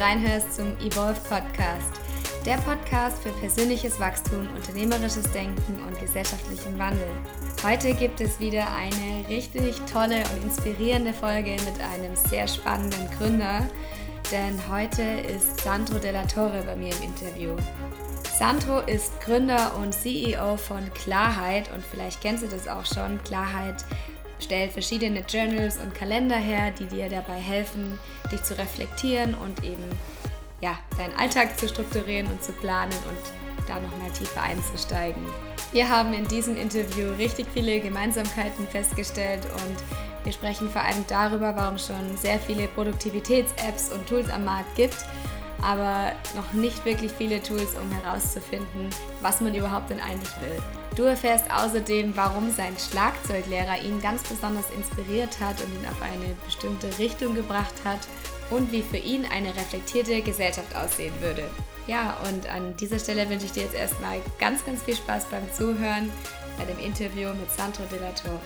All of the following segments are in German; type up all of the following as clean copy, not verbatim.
reinhörst zum Evolve Podcast. Der Podcast für persönliches Wachstum, unternehmerisches Denken und gesellschaftlichen Wandel. Heute gibt es wieder eine richtig tolle und inspirierende Folge mit einem sehr spannenden Gründer, denn heute ist Sandro Della Torre bei mir im Interview. Sandro ist Gründer und CEO von Klarheit und vielleicht kennst du das auch schon. Klarheit stellt verschiedene Journals und Kalender her, die dir dabei helfen, dich zu reflektieren und eben deinen Alltag zu strukturieren und zu planen und da nochmal tiefer einzusteigen. Wir haben in diesem Interview richtig viele Gemeinsamkeiten festgestellt und wir sprechen vor allem darüber, warum es schon sehr viele Produktivitäts-Apps und Tools am Markt gibt, aber noch nicht wirklich viele Tools, um herauszufinden, was man überhaupt denn eigentlich will. Du erfährst außerdem, warum sein Schlagzeuglehrer ihn ganz besonders inspiriert hat und ihn auf eine bestimmte Richtung gebracht hat und wie für ihn eine reflektierte Gesellschaft aussehen würde. Ja, und an dieser Stelle wünsche ich dir jetzt erstmal ganz, ganz viel Spaß beim Zuhören bei dem Interview mit Sandro Della Torre.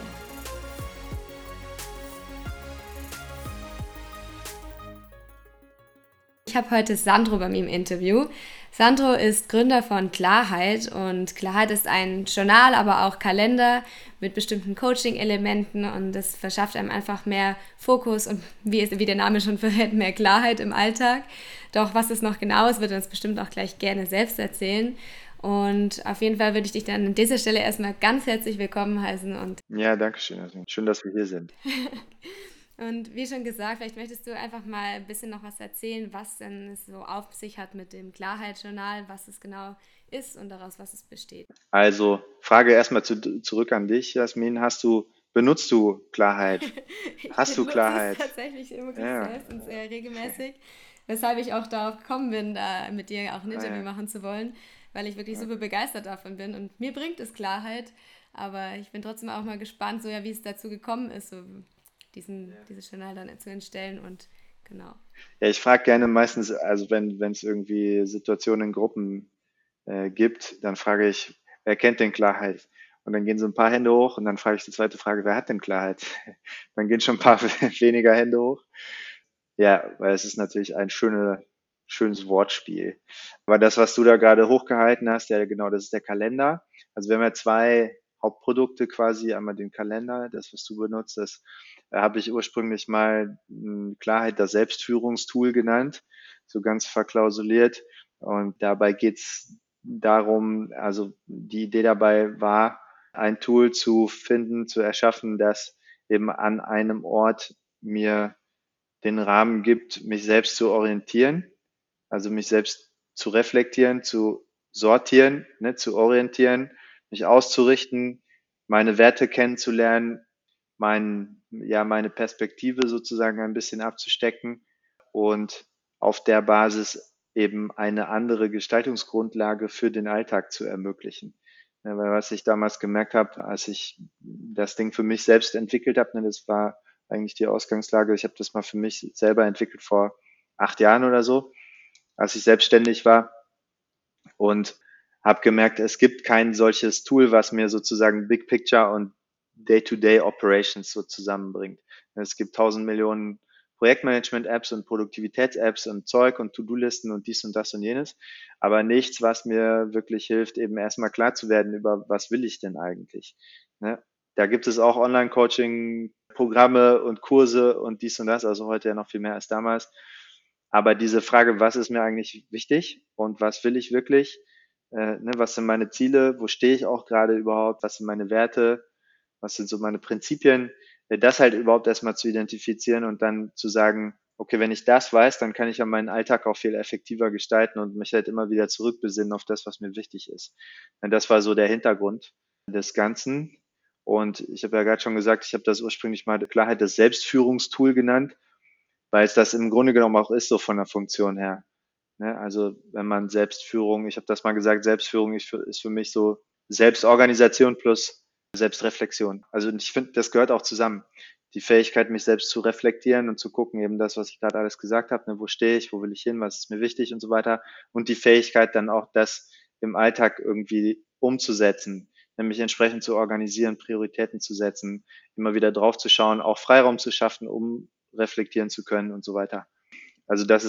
Ich habe heute Sandro bei mir im Interview. Sandro ist Gründer von Klarheit und Klarheit ist ein Journal, aber auch Kalender mit bestimmten Coaching-Elementen und das verschafft einem einfach mehr Fokus und wie der Name schon verrät, mehr Klarheit im Alltag. Doch was es noch genau ist, wird er uns bestimmt auch gleich gerne selbst erzählen. Und auf jeden Fall würde ich dich dann an dieser Stelle erstmal ganz herzlich willkommen heißen. Ja, danke schön. Also schön, dass wir hier sind. Und wie schon gesagt, vielleicht möchtest du einfach mal ein bisschen noch was erzählen, was denn es so auf sich hat mit dem Klarheitsjournal, was es genau ist und daraus, was es besteht. Also, Frage erstmal zurück an dich, Jasmin. Benutzt du Klarheit? Ich Hast du benutze es Klarheit? tatsächlich wirklich Ja, selbst und sehr regelmäßig, weshalb ich auch darauf gekommen bin, da mit dir auch ein Interview ja, machen zu wollen, weil ich wirklich super okay. begeistert davon bin und mir bringt es Klarheit, aber ich bin trotzdem auch mal gespannt, so ja, wie es dazu gekommen ist, so dieses Journal dann zu entstellen und genau. Ja, ich frage gerne meistens, also wenn es irgendwie Situationen in Gruppen gibt, dann frage ich, wer kennt denn Klarheit? Und dann gehen so ein paar Hände hoch und dann frage ich die zweite Frage, wer hat denn Klarheit? Dann gehen schon ein paar weniger Hände hoch. Ja, weil es ist natürlich ein schönes Wortspiel. Aber das, was du da gerade hochgehalten hast, ja genau, das ist der Kalender. Also wir haben ja zwei Hauptprodukte quasi, einmal den Kalender, das, was du benutzt, das habe ich ursprünglich mal Klarheit das Selbstführungstool genannt, so ganz verklausuliert. Und dabei geht's darum, also die Idee dabei war, ein Tool zu finden, zu erschaffen, das eben an einem Ort mir den Rahmen gibt, mich selbst zu orientieren, also mich selbst zu reflektieren, zu sortieren, ne, zu orientieren, mich auszurichten, meine Werte kennenzulernen, meine Perspektive sozusagen ein bisschen abzustecken und auf der Basis eben eine andere Gestaltungsgrundlage für den Alltag zu ermöglichen. Ja, weil was ich damals gemerkt habe, als ich das Ding für mich selbst entwickelt habe, ne, das war eigentlich die Ausgangslage. Ich habe das mal für mich selber entwickelt vor 8 Jahren oder so, als ich selbstständig war und habe gemerkt, es gibt kein solches Tool, was mir sozusagen Big Picture und Day-to-Day Operations so zusammenbringt. Es gibt 1000 Millionen Projektmanagement-Apps und Produktivitäts-Apps und Zeug und To-Do-Listen und dies und das und jenes, aber nichts, was mir wirklich hilft, eben erstmal klar zu werden über, was will ich denn eigentlich. Ne? Da gibt es auch Online-Coaching-Programme und Kurse und dies und das, also heute ja noch viel mehr als damals. Aber diese Frage, was ist mir eigentlich wichtig und was will ich wirklich, ne, was sind meine Ziele, wo stehe ich auch gerade überhaupt, was sind meine Werte, was sind so meine Prinzipien, das halt überhaupt erstmal zu identifizieren und dann zu sagen, okay, wenn ich das weiß, dann kann ich ja meinen Alltag auch viel effektiver gestalten und mich halt immer wieder zurückbesinnen auf das, was mir wichtig ist. Und das war so der Hintergrund des Ganzen. Und ich habe ja gerade schon gesagt, ich habe das ursprünglich mal Klarheit das Selbstführungstool genannt, weil es das im Grunde genommen auch ist, so von der Funktion her. Ne? Also wenn man Selbstführung, ich habe das mal gesagt, Selbstführung ist für mich so Selbstorganisation plus Selbstreflexion. Also ich finde, das gehört auch zusammen. Die Fähigkeit, mich selbst zu reflektieren und zu gucken, eben das, was ich gerade alles gesagt habe, ne, wo stehe ich, wo will ich hin, was ist mir wichtig und so weiter. Und die Fähigkeit, dann auch das im Alltag irgendwie umzusetzen, nämlich entsprechend zu organisieren, Prioritäten zu setzen, immer wieder drauf zu schauen, auch Freiraum zu schaffen, um reflektieren zu können und so weiter. Also das ist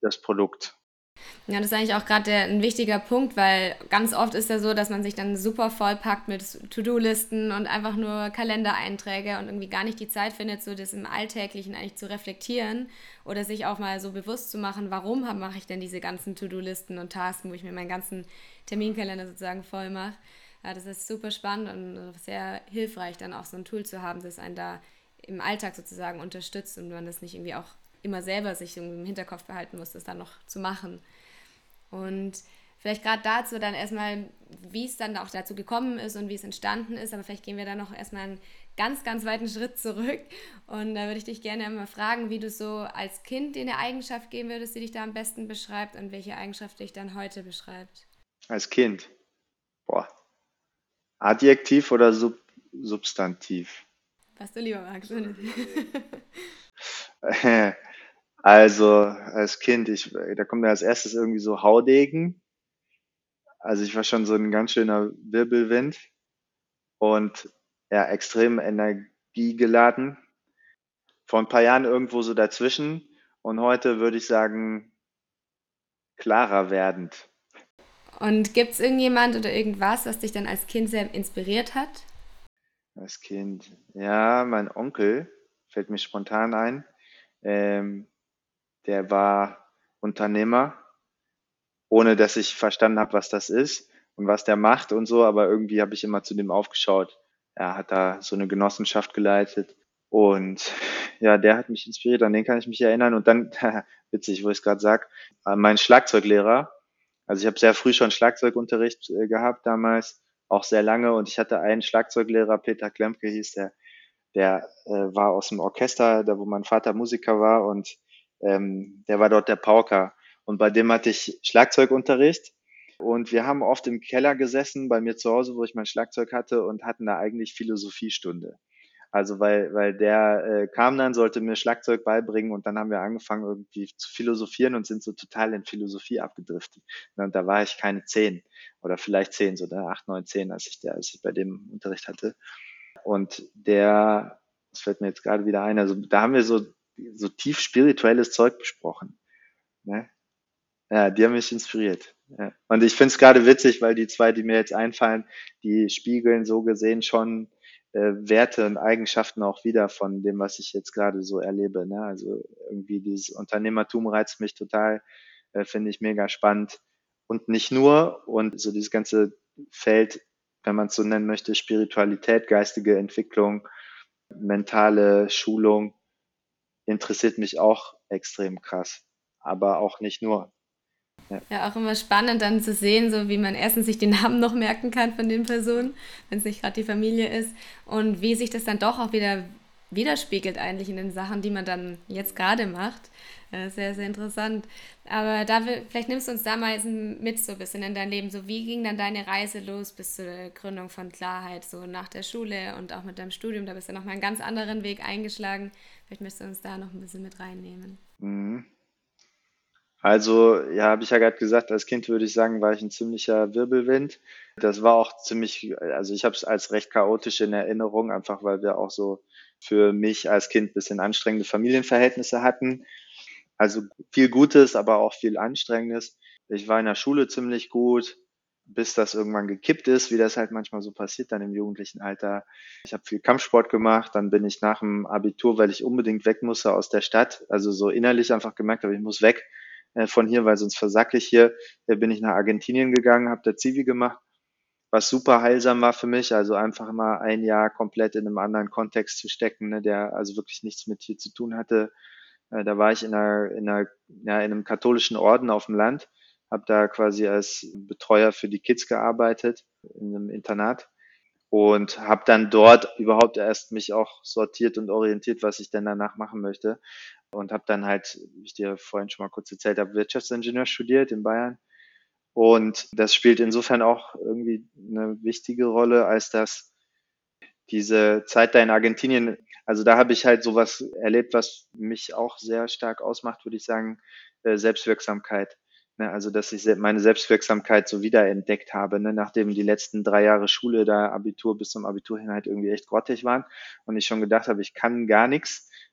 das Produkt. Ja, das ist eigentlich auch gerade ein wichtiger Punkt, weil ganz oft ist ja so, dass man sich dann super vollpackt mit To-Do-Listen und einfach nur Kalendereinträge und irgendwie gar nicht die Zeit findet, so das im Alltäglichen eigentlich zu reflektieren oder sich auch mal so bewusst zu machen, warum mache ich denn diese ganzen To-Do-Listen und Tasks, wo ich mir meinen ganzen Terminkalender sozusagen voll mache. Ja, das ist super spannend und sehr hilfreich, dann auch so ein Tool zu haben, das einen da im Alltag sozusagen unterstützt und man das nicht irgendwie auch immer selber sich im Hinterkopf behalten muss, das dann noch zu machen. Und vielleicht gerade dazu dann erstmal, wie es dann auch dazu gekommen ist und wie es entstanden ist. Aber vielleicht gehen wir da noch erstmal einen ganz, ganz weiten Schritt zurück. Und da würde ich dich gerne einmal fragen, wie du so als Kind dir eine Eigenschaft geben würdest, die dich da am besten beschreibt und welche Eigenschaft dich dann heute beschreibt. Als Kind. Boah. Adjektiv oder Substantiv? Was du lieber magst. Also als Kind, da kommt mir als erstes irgendwie so Haudegen. Also ich war schon so ein ganz schöner Wirbelwind und ja, extrem energiegeladen. Vor ein paar Jahren irgendwo so dazwischen und heute würde ich sagen, klarer werdend. Und gibt es irgendjemand oder irgendwas, was dich dann als Kind sehr inspiriert hat? Als Kind. Ja, mein Onkel fällt mir spontan ein. Ähm, Der war Unternehmer, ohne dass ich verstanden habe, was das ist und was der macht und so, aber irgendwie habe ich immer zu dem aufgeschaut. Er hat da so eine Genossenschaft geleitet und ja, der hat mich inspiriert, an den kann ich mich erinnern. Und dann, witzig, wo ich es gerade sag, mein Schlagzeuglehrer, also ich habe sehr früh schon Schlagzeugunterricht gehabt damals, auch sehr lange, und ich hatte einen Schlagzeuglehrer, Peter Klemke hieß der war aus dem Orchester, da wo mein Vater Musiker war, und der war dort der Pauker. Und bei dem hatte ich Schlagzeugunterricht. Und wir haben oft im Keller gesessen, bei mir zu Hause, wo ich mein Schlagzeug hatte, und hatten da eigentlich Philosophiestunde. Also weil der kam dann, sollte mir Schlagzeug beibringen, und dann haben wir angefangen irgendwie zu philosophieren und sind so total in Philosophie abgedriftet. Und da war ich keine 10 oder vielleicht 10, so da 8, 9, 10, als ich bei dem Unterricht hatte. Und das fällt mir jetzt gerade wieder ein, also da haben wir so tief spirituelles Zeug besprochen. Ne? Ja, die haben mich inspiriert. Ja. Und ich finde es gerade witzig, weil die zwei, die mir jetzt einfallen, die spiegeln so gesehen schon Werte und Eigenschaften auch wieder von dem, was ich jetzt gerade so erlebe. Ne? Also irgendwie dieses Unternehmertum reizt mich total, finde ich mega spannend. Und nicht nur, und so dieses ganze Feld, wenn man es so nennen möchte, Spiritualität, geistige Entwicklung, mentale Schulung, interessiert mich auch extrem krass. Aber auch nicht nur. Ja. Ja, auch immer spannend dann zu sehen, so wie man erstens sich den Namen noch merken kann von den Personen, wenn es nicht gerade die Familie ist, und wie sich das dann doch auch wieder widerspiegelt eigentlich in den Sachen, die man dann jetzt gerade macht. Sehr, sehr interessant. Aber vielleicht nimmst du uns da mal mit so ein bisschen in dein Leben. So, wie ging dann deine Reise los bis zur Gründung von Klarheit, so nach der Schule und auch mit deinem Studium? Da bist du nochmal einen ganz anderen Weg eingeschlagen. Vielleicht möchtest du uns da noch ein bisschen mit reinnehmen. Mhm. Also, ja, habe ich ja gerade gesagt, als Kind würde ich sagen, war ich ein ziemlicher Wirbelwind. Das war auch ziemlich, also ich habe es als recht chaotisch in Erinnerung, einfach weil wir auch so für mich als Kind ein bisschen anstrengende Familienverhältnisse hatten. Also viel Gutes, aber auch viel Anstrengendes. Ich war in der Schule ziemlich gut, bis das irgendwann gekippt ist, wie das halt manchmal so passiert dann im jugendlichen Alter. Ich habe viel Kampfsport gemacht, dann bin ich nach dem Abitur, weil ich unbedingt weg musste aus der Stadt, also so innerlich einfach gemerkt habe, ich muss weg von hier, weil sonst versacke ich hier. Bin ich nach Argentinien gegangen, habe da Zivi gemacht, was super heilsam war für mich, also einfach mal ein Jahr komplett in einem anderen Kontext zu stecken, ne, der also wirklich nichts mit hier zu tun hatte. Da war ich ja, in einem katholischen Orden auf dem Land, habe da quasi als Betreuer für die Kids gearbeitet in einem Internat und habe dann dort überhaupt erst mich auch sortiert und orientiert, was ich denn danach machen möchte, und habe dann halt, wie ich dir vorhin schon mal kurz erzählt habe, Wirtschaftsingenieur studiert in Bayern. Und das spielt insofern auch irgendwie eine wichtige Rolle, als dass diese Zeit da in Argentinien, also da habe ich halt sowas erlebt, was mich auch sehr stark ausmacht, würde ich sagen, Selbstwirksamkeit. Ne, also dass ich meine Selbstwirksamkeit so wiederentdeckt habe, ne, nachdem die letzten 3 Jahre Schule, da Abitur bis zum Abitur hin halt irgendwie echt grottig waren und ich schon gedacht habe, ich kann gar nichts,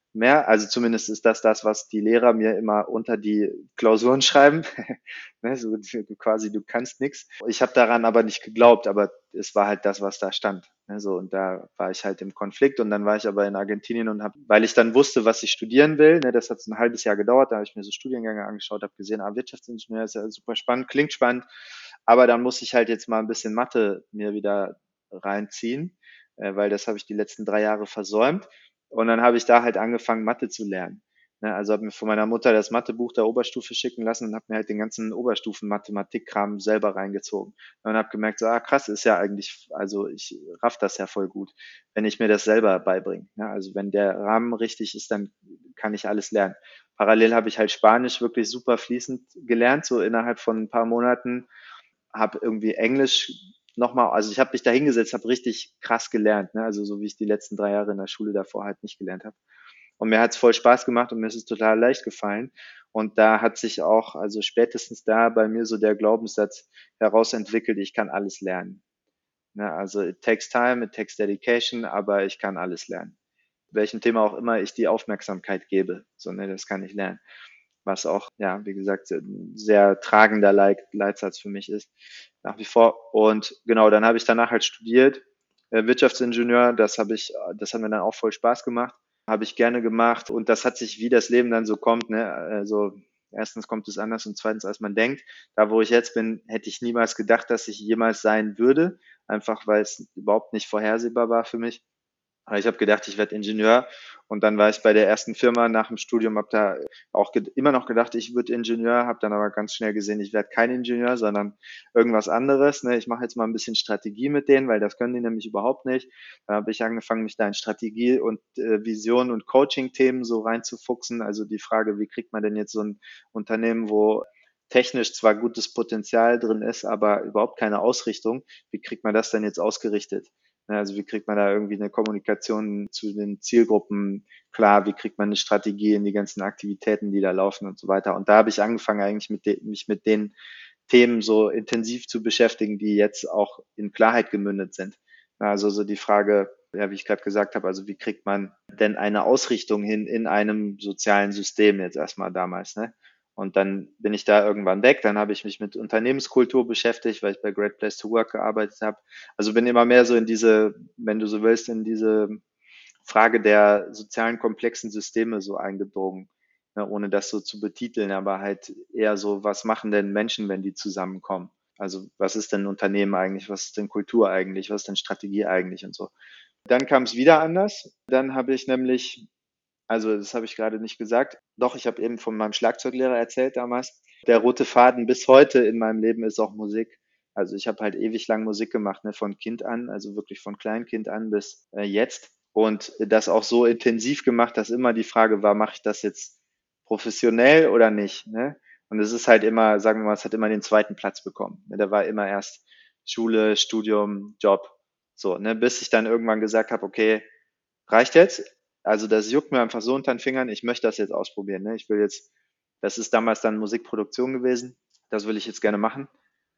mehr. Also zumindest ist das, was die Lehrer mir immer unter die Klausuren schreiben. Ne, so quasi, du kannst nichts. Ich habe daran aber nicht geglaubt, aber es war halt das, was da stand. Ne, so, und da war ich halt im Konflikt und dann war ich aber in Argentinien und habe, weil ich dann wusste, was ich studieren will, ne, das hat so ein halbes Jahr gedauert, da habe ich mir so Studiengänge angeschaut, habe gesehen, Wirtschaftsingenieur ist ja super spannend, klingt spannend, aber dann muss ich halt jetzt mal ein bisschen Mathe mir wieder reinziehen, weil das habe ich die letzten 3 Jahre versäumt. Und dann habe ich da halt angefangen, Mathe zu lernen. Ne, also habe mir von meiner Mutter das Mathebuch der Oberstufe schicken lassen und habe mir halt den ganzen Oberstufen-Mathematik-Kram selber reingezogen. Und habe gemerkt, so, krass, ist ja eigentlich, also ich raff das ja voll gut, wenn ich mir das selber beibringe. Ne? Also wenn der Rahmen richtig ist, dann kann ich alles lernen. Parallel habe ich halt Spanisch wirklich super fließend gelernt, so innerhalb von ein paar Monaten. Habe irgendwie Englisch nochmal, also ich habe mich da hingesetzt, habe richtig krass gelernt, ne? Also so wie ich die letzten 3 Jahre in der Schule davor halt nicht gelernt habe. Und mir hat es voll Spaß gemacht und mir ist es total leicht gefallen. Und da hat sich auch, also spätestens da bei mir so der Glaubenssatz herausentwickelt, ich kann alles lernen. Ne? Also it takes time, it takes dedication, aber ich kann alles lernen. Welchem Thema auch immer ich die Aufmerksamkeit gebe, so, ne, das kann ich lernen. Was auch, ja, wie gesagt, ein sehr tragender Leitsatz für mich ist, nach wie vor. Und genau, dann habe ich danach halt studiert, Wirtschaftsingenieur, das hat mir dann auch voll Spaß gemacht, habe ich gerne gemacht und das hat sich, wie das Leben dann so kommt, ne, also erstens kommt es anders und zweitens, als man denkt. Da, wo ich jetzt bin, hätte ich niemals gedacht, dass ich jemals sein würde, einfach weil es überhaupt nicht vorhersehbar war für mich. Aber ich habe gedacht, ich werde Ingenieur und dann war ich bei der ersten Firma nach dem Studium, habe da auch immer noch gedacht, ich würde Ingenieur, habe dann aber ganz schnell gesehen, ich werde kein Ingenieur, sondern irgendwas anderes. Ne? Ich mache jetzt mal ein bisschen Strategie mit denen, weil das können die nämlich überhaupt nicht. Dann habe ich angefangen, mich da in Strategie und Vision und Coaching-Themen so reinzufuchsen. Also die Frage, wie kriegt man denn jetzt so ein Unternehmen, wo technisch zwar gutes Potenzial drin ist, aber überhaupt keine Ausrichtung, wie kriegt man das denn jetzt ausgerichtet? Ne, also wie kriegt man da irgendwie eine Kommunikation zu den Zielgruppen klar? Wie kriegt man eine Strategie in die ganzen Aktivitäten, die da laufen und so weiter? Und da habe ich angefangen eigentlich mich mit den Themen so intensiv zu beschäftigen, die jetzt auch in Klarheit gemündet sind. Also so die Frage, ja, wie ich gerade gesagt habe, also wie kriegt man denn eine Ausrichtung hin in einem sozialen System jetzt erstmal damals, ne? Und dann bin ich da irgendwann weg. Dann habe ich mich mit Unternehmenskultur beschäftigt, weil ich bei Great Place to Work gearbeitet habe. Also bin immer mehr so in diese, wenn du so willst, in diese Frage der sozialen komplexen Systeme so eingedrungen, ne, ohne das so zu betiteln, aber halt eher so, was machen denn Menschen, wenn die zusammenkommen? Also was ist denn Unternehmen eigentlich? Was ist denn Kultur eigentlich? Was ist denn Strategie eigentlich und so? Dann kam es wieder anders. Dann habe ich nämlich, also das habe ich gerade nicht gesagt, doch, ich habe eben von meinem Schlagzeuglehrer erzählt damals. Der rote Faden bis heute in meinem Leben ist auch Musik. Also ich habe halt ewig lang Musik gemacht, ne, von Kind an, also wirklich von Kleinkind an bis jetzt. Und das auch so intensiv gemacht, dass immer die Frage war, mache ich das jetzt professionell oder nicht? Ne? Und es ist halt immer, sagen wir mal, es hat immer den zweiten Platz bekommen. Ne? Da war immer erst Schule, Studium, Job. So, ne, bis ich dann irgendwann gesagt habe, okay, reicht jetzt. Also das juckt mir einfach so unter den Fingern. Ich möchte das jetzt ausprobieren. Ne? Ich will jetzt, das ist damals dann Musikproduktion gewesen. Das will ich jetzt gerne machen.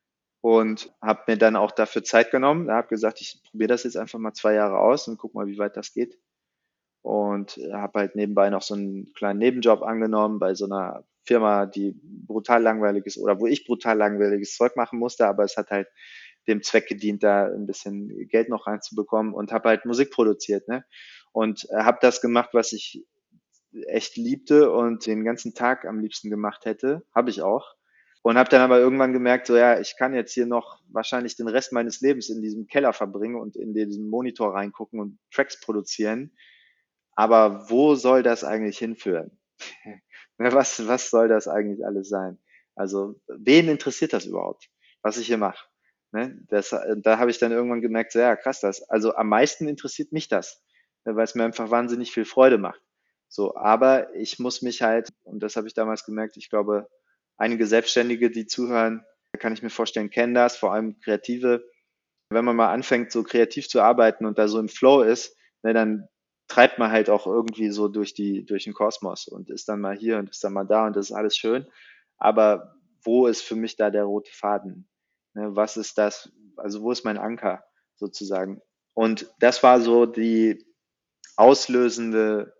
Und habe mir dann auch dafür Zeit genommen. Habe gesagt, ich probiere das jetzt einfach mal 2 Jahre aus und guck mal, wie weit das geht. Und habe halt nebenbei noch so einen kleinen Nebenjob angenommen bei so einer Firma, die brutal langweilig ist oder wo ich brutal langweiliges Zeug machen musste, aber es hat halt dem Zweck gedient, da ein bisschen Geld noch reinzubekommen und habe halt Musik produziert, ne? Und habe das gemacht, was ich echt liebte und den ganzen Tag am liebsten gemacht hätte, habe ich auch. Und habe dann aber irgendwann gemerkt, so ja, ich kann jetzt hier noch wahrscheinlich den Rest meines Lebens in diesem Keller verbringen und in diesen Monitor reingucken und Tracks produzieren. Aber wo soll das eigentlich hinführen? Was soll das eigentlich alles sein? Also, wen interessiert das überhaupt, was ich hier mache? Ne? Da habe ich dann irgendwann gemerkt, so, ja, krass, also am meisten interessiert mich das, ne, weil es mir einfach wahnsinnig viel Freude macht. So, aber ich muss mich halt, und das habe ich damals gemerkt, ich glaube, einige Selbstständige, die zuhören, kann ich mir vorstellen, kennen das, vor allem Kreative. Wenn man mal anfängt, so kreativ zu arbeiten und da so im Flow ist, ne, dann treibt man halt auch irgendwie so durch den Kosmos und ist dann mal hier und ist dann mal da und das ist alles schön. Aber wo ist für mich da der rote Faden? Ne, was ist das? Also wo ist mein Anker sozusagen? Und das war so die auslösende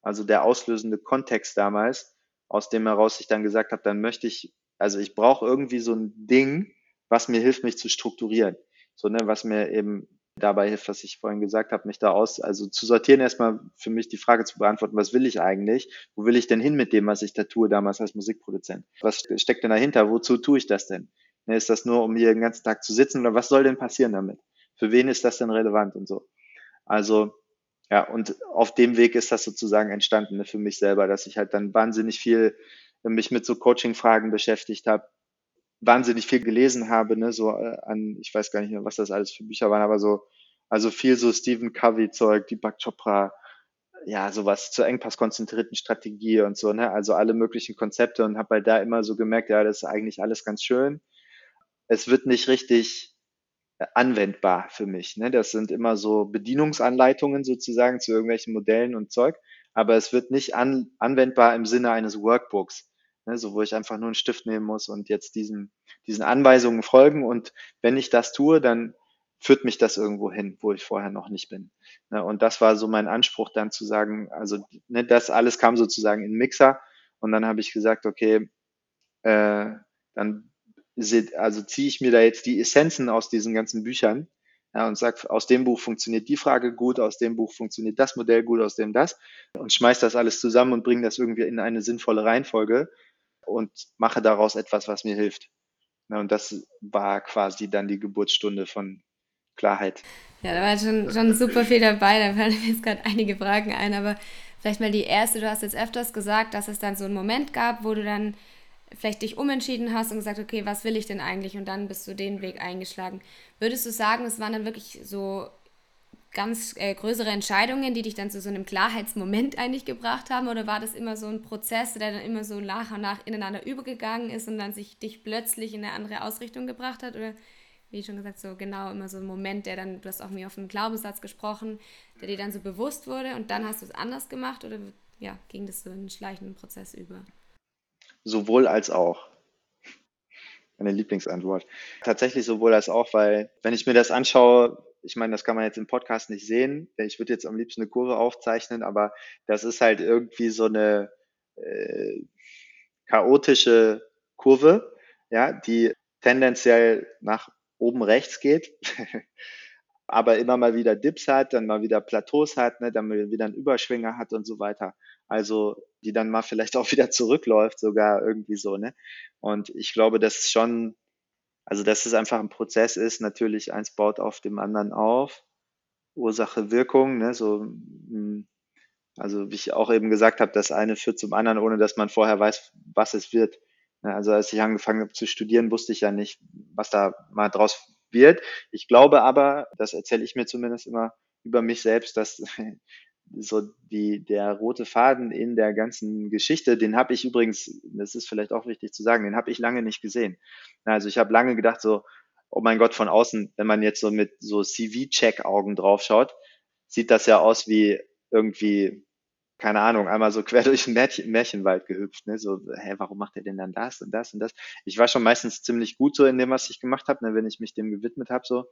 also der auslösende Kontext damals, aus dem heraus ich dann gesagt habe, dann möchte ich, also ich brauche irgendwie so ein Ding, was mir hilft, mich zu strukturieren. So, ne, was mir eben dabei hilft, was ich vorhin gesagt habe, mich da also zu sortieren, erstmal für mich die Frage zu beantworten, was will ich eigentlich? Wo will ich denn hin mit dem, was ich da tue, damals als Musikproduzent? Was steckt denn dahinter? Wozu tue ich das denn? Ne, ist das nur, um hier den ganzen Tag zu sitzen oder was soll denn passieren damit? Für wen ist das denn relevant und so? Also, ja, und auf dem Weg ist das sozusagen entstanden, ne, für mich selber, dass ich halt dann wahnsinnig viel mich mit so Coaching-Fragen beschäftigt habe, wahnsinnig viel gelesen habe, ne, so ich weiß gar nicht mehr, was das alles für Bücher waren, aber so, also viel so Stephen Covey-Zeug, Deepak Chopra, ja, sowas zur engpasskonzentrierten Strategie und so, ne, also alle möglichen Konzepte und habe halt da immer so gemerkt, ja, das ist eigentlich alles ganz schön. Es wird nicht richtig anwendbar für mich. Ne? Das sind immer so Bedienungsanleitungen sozusagen zu irgendwelchen Modellen und Zeug, aber es wird nicht anwendbar im Sinne eines Workbooks, ne? So wo ich einfach nur einen Stift nehmen muss und jetzt diesen Anweisungen folgen und wenn ich das tue, dann führt mich das irgendwo hin, wo ich vorher noch nicht bin. Ne? Und das war so mein Anspruch dann zu sagen, also ne, das alles kam sozusagen in den Mixer und dann habe ich gesagt, okay, dann also ziehe ich mir da jetzt die Essenzen aus diesen ganzen Büchern, ja, und sage, aus dem Buch funktioniert die Frage gut, aus dem Buch funktioniert das Modell gut, aus dem das und schmeiß das alles zusammen und bringe das irgendwie in eine sinnvolle Reihenfolge und mache daraus etwas, was mir hilft. Ja, und das war quasi dann die Geburtsstunde von Klarheit. Ja, da war schon super viel dabei, da fallen mir jetzt gerade einige Fragen ein, aber vielleicht mal die erste, du hast jetzt öfters gesagt, dass es dann so einen Moment gab, wo du dann vielleicht dich umentschieden hast und gesagt, okay, was will ich denn eigentlich? Und dann bist du den Weg eingeschlagen. Würdest du sagen, es waren dann wirklich so ganz größere Entscheidungen, die dich dann zu so einem Klarheitsmoment eigentlich gebracht haben? Oder war das immer so ein Prozess, der dann immer so nach und nach ineinander übergegangen ist und dann sich dich plötzlich in eine andere Ausrichtung gebracht hat? Oder wie schon gesagt, so genau immer so ein Moment, der dann, du hast auch mir auf einen Glaubenssatz gesprochen, der dir dann so bewusst wurde und dann hast du es anders gemacht oder ja, ging das so in einen schleichenden Prozess über? Sowohl als auch. Meine Lieblingsantwort. Tatsächlich sowohl als auch, weil wenn ich mir das anschaue, ich meine, das kann man jetzt im Podcast nicht sehen. Ich würde jetzt am liebsten eine Kurve aufzeichnen, aber das ist halt irgendwie so eine äh, chaotische Kurve, ja, die tendenziell nach oben rechts geht, aber immer mal wieder Dips hat, dann mal wieder Plateaus hat, ne, dann wieder einen Überschwinger hat und so weiter. Also die dann mal vielleicht auch wieder zurückläuft, sogar irgendwie so, ne? Und ich glaube, das ist schon, also dass es einfach ein Prozess ist, natürlich eins baut auf dem anderen auf, Ursache, Wirkung, ne, so, also wie ich auch eben gesagt habe, das eine führt zum anderen, ohne dass man vorher weiß, was es wird. Ne, also als ich angefangen habe zu studieren, wusste ich ja nicht, was da mal draus wird. Ich glaube aber, das erzähle ich mir zumindest immer über mich selbst, dass so der rote Faden in der ganzen Geschichte, den habe ich übrigens, das ist vielleicht auch wichtig zu sagen, den habe ich lange nicht gesehen. Also ich habe lange gedacht so, oh mein Gott, von außen, wenn man jetzt so mit so CV-Check-Augen draufschaut, sieht das ja aus wie irgendwie, keine Ahnung, einmal so quer durch den Märchenwald gehüpft, ne? So, hä, warum macht er denn dann das und das und das? Ich war schon meistens ziemlich gut so in dem, was ich gemacht habe, ne? Wenn ich mich dem gewidmet habe, so,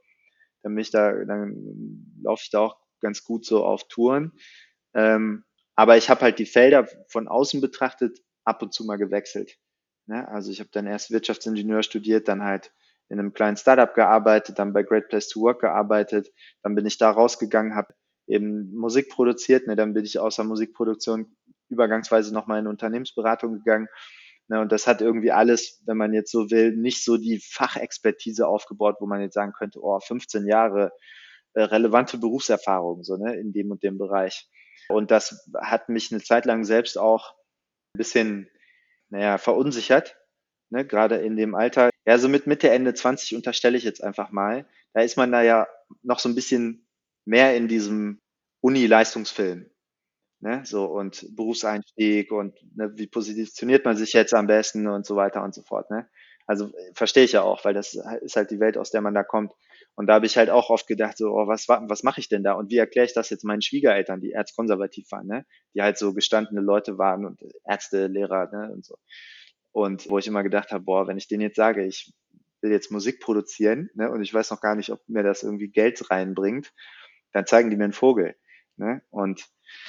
dann laufe ich da auch ganz gut so auf Touren. Aber ich habe halt die Felder von außen betrachtet ab und zu mal gewechselt. Ne? Also ich habe dann erst Wirtschaftsingenieur studiert, dann halt in einem kleinen Startup gearbeitet, dann bei Great Place to Work gearbeitet, dann bin ich da rausgegangen, habe eben Musik produziert, ne? Dann bin ich außer Musikproduktion übergangsweise nochmal in Unternehmensberatung gegangen. Ne? Und das hat irgendwie alles, wenn man jetzt so will, nicht so die Fachexpertise aufgebaut, wo man jetzt sagen könnte, oh, 15 Jahre relevante Berufserfahrung, so, ne, in dem und dem Bereich. Und das hat mich eine Zeit lang selbst auch ein bisschen, naja, verunsichert, ne, gerade in dem Alter. Ja, so mit Mitte, Ende 20 unterstelle ich jetzt einfach mal. Da ist man da ja noch so ein bisschen mehr in diesem Uni-Leistungsfilm, ne, so und Berufseinstieg und ne, wie positioniert man sich jetzt am besten und so weiter und so fort, ne. Also verstehe ich ja auch, weil das ist halt die Welt, aus der man da kommt. Und da habe ich halt auch oft gedacht, so, oh, was mache ich denn da? Und wie erkläre ich das jetzt meinen Schwiegereltern, die erzkonservativ waren, ne? Die halt so gestandene Leute waren und Ärzte, Lehrer, ne? Und so. Und wo ich immer gedacht habe, boah, wenn ich denen jetzt sage, ich will jetzt Musik produzieren, ne? Und ich weiß noch gar nicht, ob mir das irgendwie Geld reinbringt, dann zeigen die mir einen Vogel, ne? Und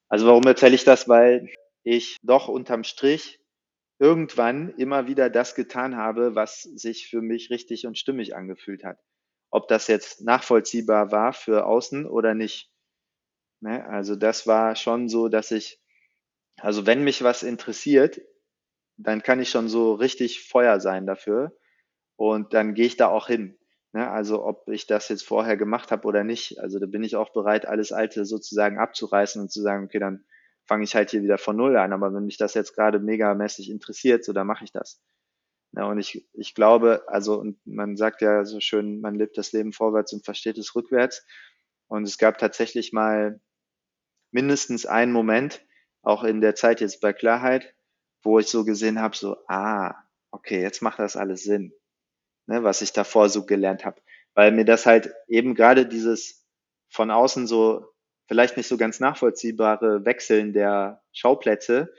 Also warum erzähle ich das? Weil ich doch unterm Strich irgendwann immer wieder das getan habe, was sich für mich richtig und stimmig angefühlt hat. Ob das jetzt nachvollziehbar war für außen oder nicht. Ne? Also das war schon so, dass ich, also wenn mich was interessiert, dann kann ich schon so richtig Feuer sein dafür und dann gehe ich da auch hin. Ne? Also ob ich das jetzt vorher gemacht habe oder nicht, also da bin ich auch bereit, alles Alte sozusagen abzureißen und zu sagen, okay, dann fange ich halt hier wieder von Null an. Aber wenn mich das jetzt gerade megamäßig interessiert, so dann mache ich das. Ja, und ich glaube, also und man sagt ja so schön, man lebt das Leben vorwärts und versteht es rückwärts. Und es gab tatsächlich mal mindestens einen Moment, auch in der Zeit jetzt bei Klarheit, wo ich so gesehen habe, so, okay, jetzt macht das alles Sinn, ne, was ich davor so gelernt habe. Weil mir das halt eben gerade dieses von außen so vielleicht nicht so ganz nachvollziehbare Wechseln der Schauplätze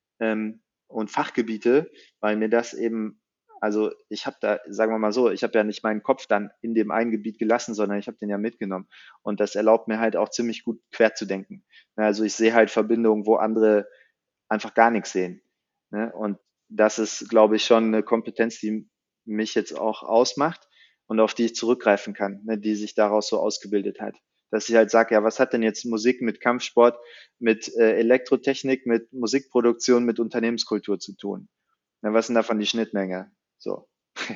und Fachgebiete, weil mir das eben, also ich habe da, sagen wir mal so, ich habe ja nicht meinen Kopf dann in dem einen Gebiet gelassen, sondern ich habe den ja mitgenommen. Und das erlaubt mir halt auch ziemlich gut quer zu denken. Also ich sehe halt Verbindungen, wo andere einfach gar nichts sehen. Ne? Und das ist, glaube ich, schon eine Kompetenz, die mich jetzt auch ausmacht und auf die ich zurückgreifen kann, ne? Die sich daraus so ausgebildet hat. Dass ich halt sage, ja, was hat denn jetzt Musik mit Kampfsport, mit Elektrotechnik, mit Musikproduktion, mit Unternehmenskultur zu tun? Na, was ist denn davon die Schnittmenge? So.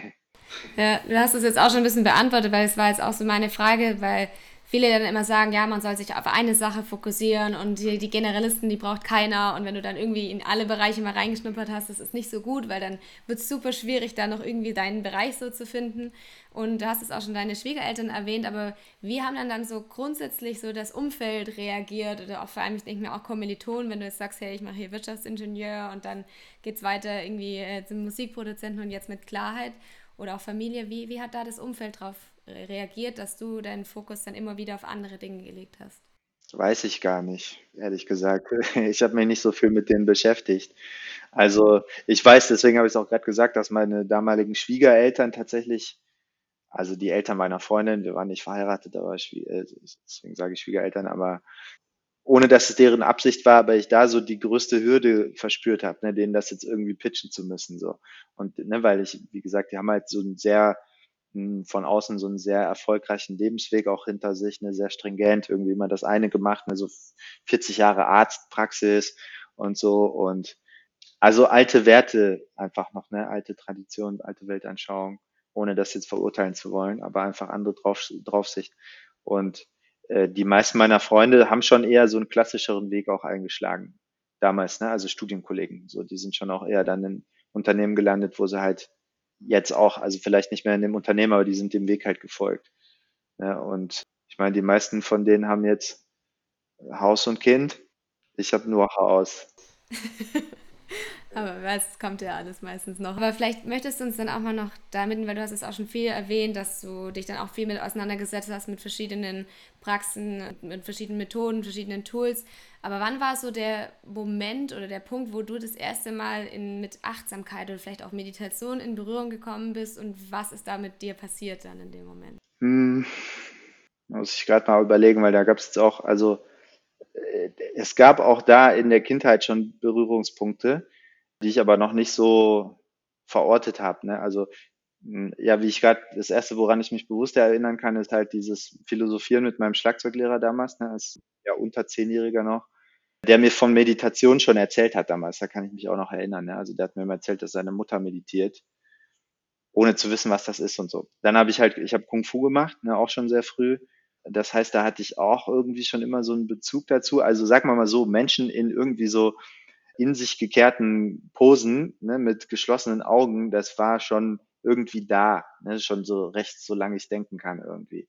Ja, du hast es jetzt auch schon ein bisschen beantwortet, weil es war jetzt auch so meine Frage, weil viele dann immer sagen, ja, man soll sich auf eine Sache fokussieren und die Generalisten, die braucht keiner. Und wenn du dann irgendwie in alle Bereiche mal reingeschnuppert hast, das ist nicht so gut, weil dann wird es super schwierig, da noch irgendwie deinen Bereich so zu finden. Und du hast es auch schon deine Schwiegereltern erwähnt, aber wie haben dann so grundsätzlich so das Umfeld reagiert oder auch vor allem, ich denke mir auch Kommilitonen, wenn du jetzt sagst, hey, ich mache hier Wirtschaftsingenieur und dann geht es weiter irgendwie zum Musikproduzenten und jetzt mit Klarheit oder auch Familie, wie hat da das Umfeld darauf reagiert, dass du deinen Fokus dann immer wieder auf andere Dinge gelegt hast? Weiß ich gar nicht, ehrlich gesagt. Ich habe mich nicht so viel mit denen beschäftigt. Also ich weiß, deswegen habe ich es auch gerade gesagt, dass meine damaligen Schwiegereltern tatsächlich, also die Eltern meiner Freundin, wir waren nicht verheiratet, aber deswegen sage ich Schwiegereltern, aber ohne dass es deren Absicht war, aber ich da so die größte Hürde verspürt habe, ne, denen das jetzt irgendwie pitchen zu müssen, so. Und, ne, weil ich, wie gesagt, die haben halt so einen sehr, von außen so einen sehr erfolgreichen Lebensweg auch hinter sich, ne, sehr stringent, irgendwie immer das eine gemacht, ne, so 40 Jahre Arztpraxis und so und also alte Werte einfach noch, ne, alte Tradition, alte Weltanschauung, ohne das jetzt verurteilen zu wollen, aber einfach andere Draufsicht. Und die meisten meiner Freunde haben schon eher so einen klassischeren Weg auch eingeschlagen. Damals, ne? Also Studienkollegen. So, die sind schon auch eher dann in Unternehmen gelandet, wo sie halt jetzt auch, also vielleicht nicht mehr in dem Unternehmen, aber die sind dem Weg halt gefolgt. Ne? Und ich meine, die meisten von denen haben jetzt Haus und Kind. Ich habe nur Haus. Aber es kommt ja alles meistens noch. Aber vielleicht möchtest du uns dann auch mal noch damit, weil du hast es auch schon viel erwähnt, dass du dich dann auch viel mit auseinandergesetzt hast mit verschiedenen Praxen, mit verschiedenen Methoden, verschiedenen Tools. Aber wann war so der Moment oder der Punkt, wo du das erste Mal mit Achtsamkeit oder vielleicht auch Meditation in Berührung gekommen bist und was ist da mit dir passiert dann in dem Moment? Hm, muss ich gerade mal überlegen, weil da gab es jetzt auch, also es gab auch da in der Kindheit schon Berührungspunkte, die ich aber noch nicht so verortet habe. Ne? Also ja, wie ich gerade, das erste, woran ich mich bewusst erinnern kann, ist halt dieses Philosophieren mit meinem Schlagzeuglehrer damals, ne, als ja unter Zehnjähriger noch, der mir von Meditation schon erzählt hat damals. Da kann ich mich auch noch erinnern. Ne? Also der hat mir immer erzählt, dass seine Mutter meditiert, ohne zu wissen, was das ist und so. Dann habe ich habe Kung Fu gemacht, ne, auch schon sehr früh. Das heißt, da hatte ich auch irgendwie schon immer so einen Bezug dazu. Also sag mal so, Menschen in irgendwie so in sich gekehrten Posen, ne, mit geschlossenen Augen, das war schon irgendwie da, ne, schon so recht, solange ich denken kann irgendwie.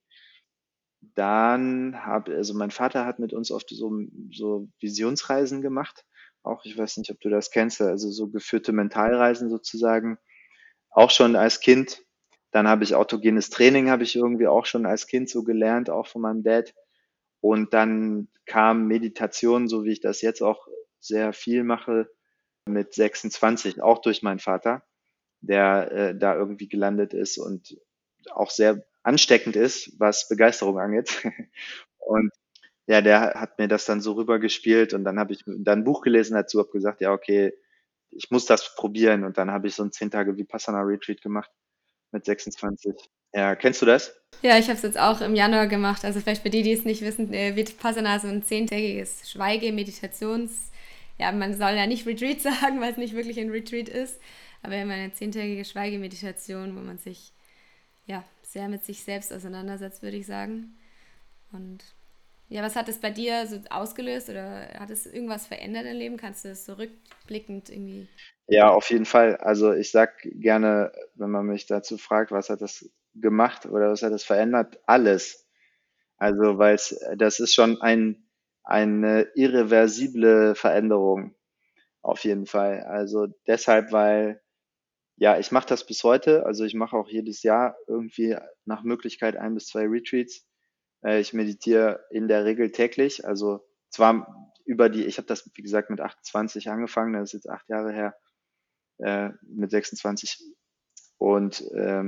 Also mein Vater hat mit uns oft so Visionsreisen gemacht. Auch, ich weiß nicht, ob du das kennst, also so geführte Mentalreisen sozusagen. Auch schon als Kind. Dann habe ich autogenes Training, habe ich irgendwie auch schon als Kind so gelernt, auch von meinem Dad. Und dann kam Meditation, so wie ich das jetzt auch sehr viel mache, mit 26, auch durch meinen Vater, der da irgendwie gelandet ist und auch sehr ansteckend ist, was Begeisterung angeht. Und ja, der hat mir das dann so rübergespielt und dann habe ich dann ein Buch gelesen dazu, habe gesagt, ja, okay, ich muss das probieren und dann habe ich so ein 10 Tage Vipassana Retreat gemacht mit 26. Ja, kennst du das? Ja, ich habe es jetzt auch im Januar gemacht. Also vielleicht für die, die es nicht wissen, Vipassana ist so ein 10-tägiges Schweige-Meditations... Ja, man soll ja nicht Retreat sagen, weil es nicht wirklich ein Retreat ist. Aber immer eine 10-tägige Schweigemeditation, wo man sich ja sehr mit sich selbst auseinandersetzt, würde ich sagen. Und ja, was hat es bei dir so ausgelöst oder hat es irgendwas verändert im Leben? Kannst du das so rückblickend irgendwie... Ja, auf jeden Fall. Also ich sag gerne, wenn man mich dazu fragt, was hat das gemacht oder was hat das verändert? Alles. Also, das ist schon eine irreversible Veränderung, auf jeden Fall. Also deshalb, weil, ja, ich mache das bis heute. Also ich mache auch jedes Jahr irgendwie nach Möglichkeit 1 bis 2 Retreats. Ich meditiere in der Regel täglich. Also zwar ich habe das, wie gesagt, mit 28 angefangen, das ist jetzt 8 Jahre her, mit 26. Und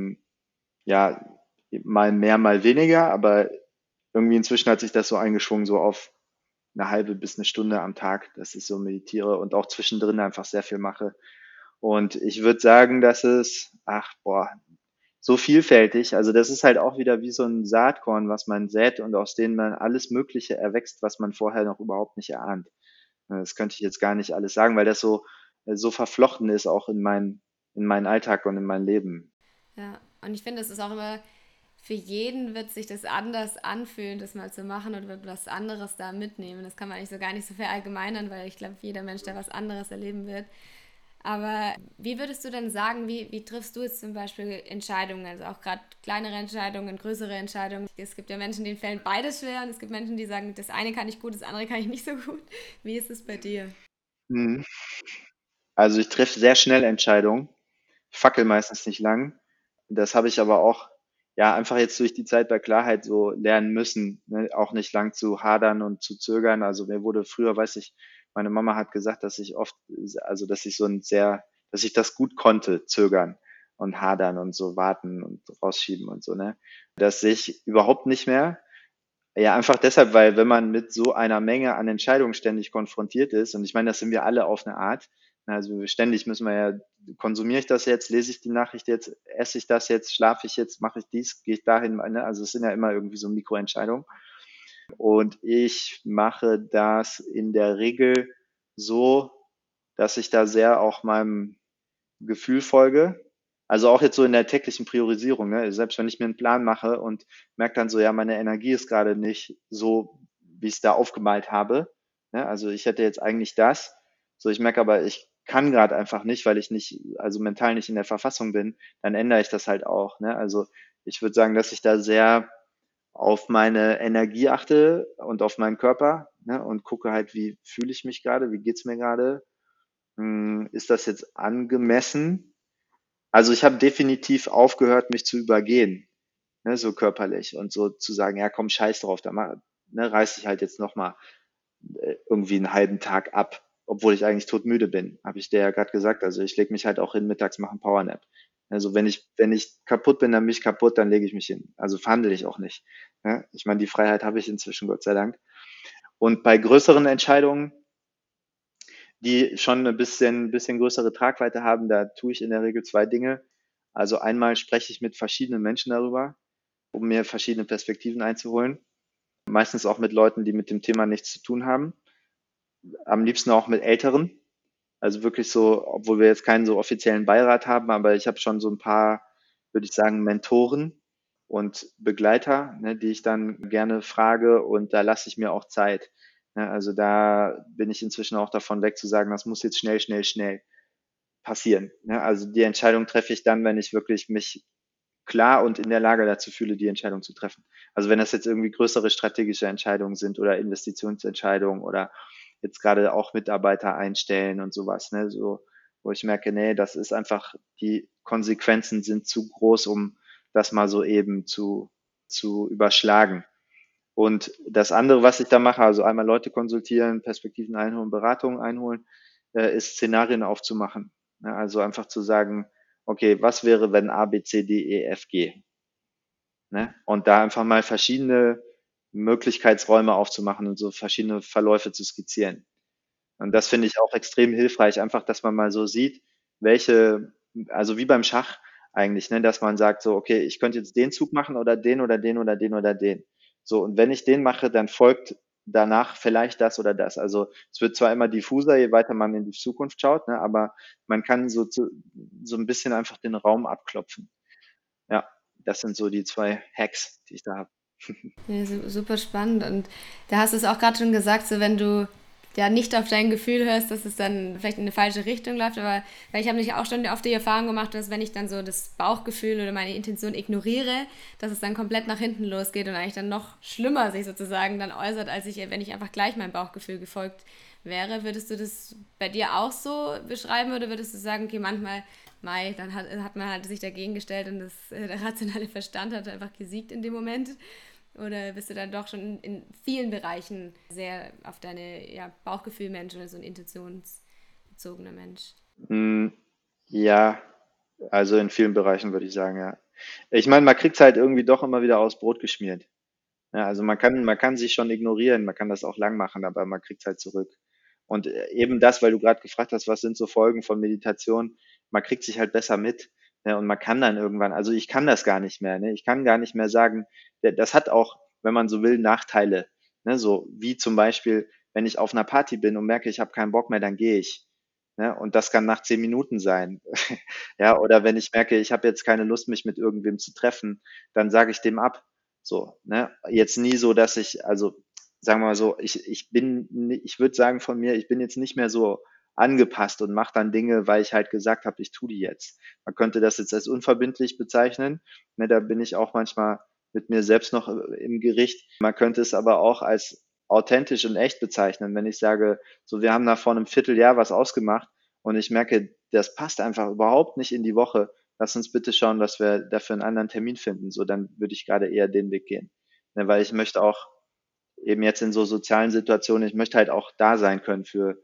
ja, mal mehr, mal weniger, aber irgendwie inzwischen hat sich das so eingeschwungen, so auf eine halbe bis eine Stunde am Tag, dass ich so meditiere und auch zwischendrin einfach sehr viel mache. Und ich würde sagen, dass es, ach boah, so vielfältig. Also das ist halt auch wieder wie so ein Saatkorn, was man sät und aus dem man alles Mögliche erwächst, was man vorher noch überhaupt nicht erahnt. Das könnte ich jetzt gar nicht alles sagen, weil das so verflochten ist auch in meinen Alltag und in mein Leben. Ja, und ich finde, es ist auch immer, für jeden wird sich das anders anfühlen, das mal zu machen und wird was anderes da mitnehmen. Das kann man eigentlich so gar nicht so verallgemeinern, weil ich glaube, jeder Mensch, der was anderes erleben wird. Aber wie würdest du denn sagen, wie triffst du jetzt zum Beispiel Entscheidungen, also auch gerade kleinere Entscheidungen, größere Entscheidungen? Es gibt ja Menschen, denen fällt beides schwer und es gibt Menschen, die sagen, das eine kann ich gut, das andere kann ich nicht so gut. Wie ist es bei dir? Mhm. Also ich treffe sehr schnell Entscheidungen. Ich fackel meistens nicht lang. Das habe ich aber auch, ja, einfach jetzt durch die Zeit bei Klarheit so lernen müssen, ne? Auch nicht lang zu hadern und zu zögern. Also mir wurde früher, weiß ich, meine Mama hat gesagt, dass ich oft, also dass ich dass ich das gut konnte, zögern und hadern und so warten und rausschieben und so, ne? Das sehe ich überhaupt nicht mehr. Ja, einfach deshalb, weil wenn man mit so einer Menge an Entscheidungen ständig konfrontiert ist, und ich meine, das sind wir alle auf eine Art, also ständig müssen wir ja, konsumiere ich das jetzt, lese ich die Nachricht jetzt, esse ich das jetzt, schlafe ich jetzt, mache ich dies, gehe ich dahin, ne? Also es sind ja immer irgendwie so Mikroentscheidungen. Und ich mache das in der Regel so, dass ich da sehr auch meinem Gefühl folge. Also auch jetzt so in der täglichen Priorisierung, ne? Selbst wenn ich mir einen Plan mache und merke dann so, ja, meine Energie ist gerade nicht so, wie ich es da aufgemalt habe. Ne? Also ich hätte jetzt eigentlich das. So, ich merke aber, ich kann gerade einfach nicht, weil ich nicht, also mental nicht in der Verfassung bin, dann ändere ich das halt auch. Ne? Also ich würde sagen, dass ich da sehr auf meine Energie achte und auf meinen Körper, ne? Und gucke halt, wie fühle ich mich gerade, wie geht's mir gerade, ist das jetzt angemessen? Also ich habe definitiv aufgehört, mich zu übergehen, ne, so körperlich und so zu sagen, ja komm, scheiß drauf, ne, reiß ich halt jetzt nochmal irgendwie einen halben Tag ab, obwohl ich eigentlich todmüde bin, habe ich dir ja gerade gesagt. Also ich lege mich halt auch hin, mittags mache einen Powernap. Also wenn ich kaputt bin, dann bin ich kaputt, dann lege ich mich hin. Also verhandle ich auch nicht. Ne? Ich meine, die Freiheit habe ich inzwischen, Gott sei Dank. Und bei größeren Entscheidungen, die schon ein bisschen größere Tragweite haben, da tue ich in der Regel zwei Dinge. Also einmal spreche ich mit verschiedenen Menschen darüber, um mir verschiedene Perspektiven einzuholen. Meistens auch mit Leuten, die mit dem Thema nichts zu tun haben. Am liebsten auch mit Älteren. Also wirklich so, obwohl wir jetzt keinen so offiziellen Beirat haben, aber ich habe schon so ein paar, würde ich sagen, Mentoren und Begleiter, ne, die ich dann gerne frage und da lasse ich mir auch Zeit. Ne, also da bin ich inzwischen auch davon weg zu sagen, das muss jetzt schnell, schnell, schnell passieren. Ne? Also die Entscheidung treffe ich dann, wenn ich wirklich mich klar und in der Lage dazu fühle, die Entscheidung zu treffen. Also wenn das jetzt irgendwie größere strategische Entscheidungen sind oder Investitionsentscheidungen oder jetzt gerade auch Mitarbeiter einstellen und sowas, ne, so, wo ich merke, nee, das ist einfach, die Konsequenzen sind zu groß, um das mal so eben zu überschlagen. Und das andere, was ich da mache, also einmal Leute konsultieren, Perspektiven einholen, Beratungen einholen, ist Szenarien aufzumachen. Ja, also einfach zu sagen, okay, was wäre, wenn A, B, C, D, E, F, G? Ne? Und da einfach mal verschiedene Möglichkeitsräume aufzumachen und so verschiedene Verläufe zu skizzieren. Und das finde ich auch extrem hilfreich, einfach, dass man mal so sieht, welche, also wie beim Schach eigentlich, ne, dass man sagt so, okay, ich könnte jetzt den Zug machen oder den oder den oder den oder den. So, und wenn ich den mache, dann folgt danach vielleicht das oder das. Also es wird zwar immer diffuser, je weiter man in die Zukunft schaut, ne, aber man kann so ein bisschen einfach den Raum abklopfen. Ja, das sind so die zwei Hacks, die ich da habe. Ja, super spannend. Und da hast du es auch gerade schon gesagt, so wenn du ja nicht auf dein Gefühl hörst, dass es dann vielleicht in eine falsche Richtung läuft, aber weil ich habe nämlich auch schon oft die Erfahrung gemacht, dass wenn ich dann so das Bauchgefühl oder meine Intention ignoriere, dass es dann komplett nach hinten losgeht und eigentlich dann noch schlimmer sich sozusagen dann äußert, als ich, wenn ich einfach gleich meinem Bauchgefühl gefolgt wäre. Würdest du das bei dir auch so beschreiben oder würdest du sagen, okay, manchmal, Mai, dann hat man halt sich dagegen gestellt und der rationale Verstand hat einfach gesiegt in dem Moment? Oder bist du dann doch schon in vielen Bereichen sehr auf deine Bauchgefühl-Mensch oder so ein intuitionsbezogener Mensch? Mm, ja, also in vielen Bereichen würde ich sagen, ja. Ich meine, man kriegt es halt irgendwie doch immer wieder aus Brot geschmiert. Ja, also man kann sich schon ignorieren, man kann das auch lang machen, aber man kriegt es halt zurück. Und eben das, weil du gerade gefragt hast, was sind so Folgen von Meditation, man kriegt sich halt besser mit. Ne, und man kann dann irgendwann, also ich kann das gar nicht mehr, ne? Ich kann gar nicht mehr sagen, das hat auch, wenn man so will, Nachteile. Ne? So wie zum Beispiel, wenn ich auf einer Party bin und merke, ich habe keinen Bock mehr, dann gehe ich. Ne? Und das kann nach 10 Minuten sein. Ja, oder wenn ich merke, ich habe jetzt keine Lust, mich mit irgendwem zu treffen, dann sage ich dem ab. So, ne? Jetzt nie so, dass ich, also sagen wir mal so, ich würde sagen von mir, ich bin jetzt nicht mehr so angepasst und mache dann Dinge, weil ich halt gesagt habe, ich tue die jetzt. Man könnte das jetzt als unverbindlich bezeichnen. Ne, da bin ich auch manchmal mit mir selbst noch im Gericht. Man könnte es aber auch als authentisch und echt bezeichnen, wenn ich sage, so wir haben da vor einem Vierteljahr was ausgemacht und ich merke, das passt einfach überhaupt nicht in die Woche. Lass uns bitte schauen, dass wir dafür einen anderen Termin finden. So, dann würde ich gerade eher den Weg gehen. Ne, weil ich möchte auch eben jetzt in so sozialen Situationen, ich möchte halt auch da sein können für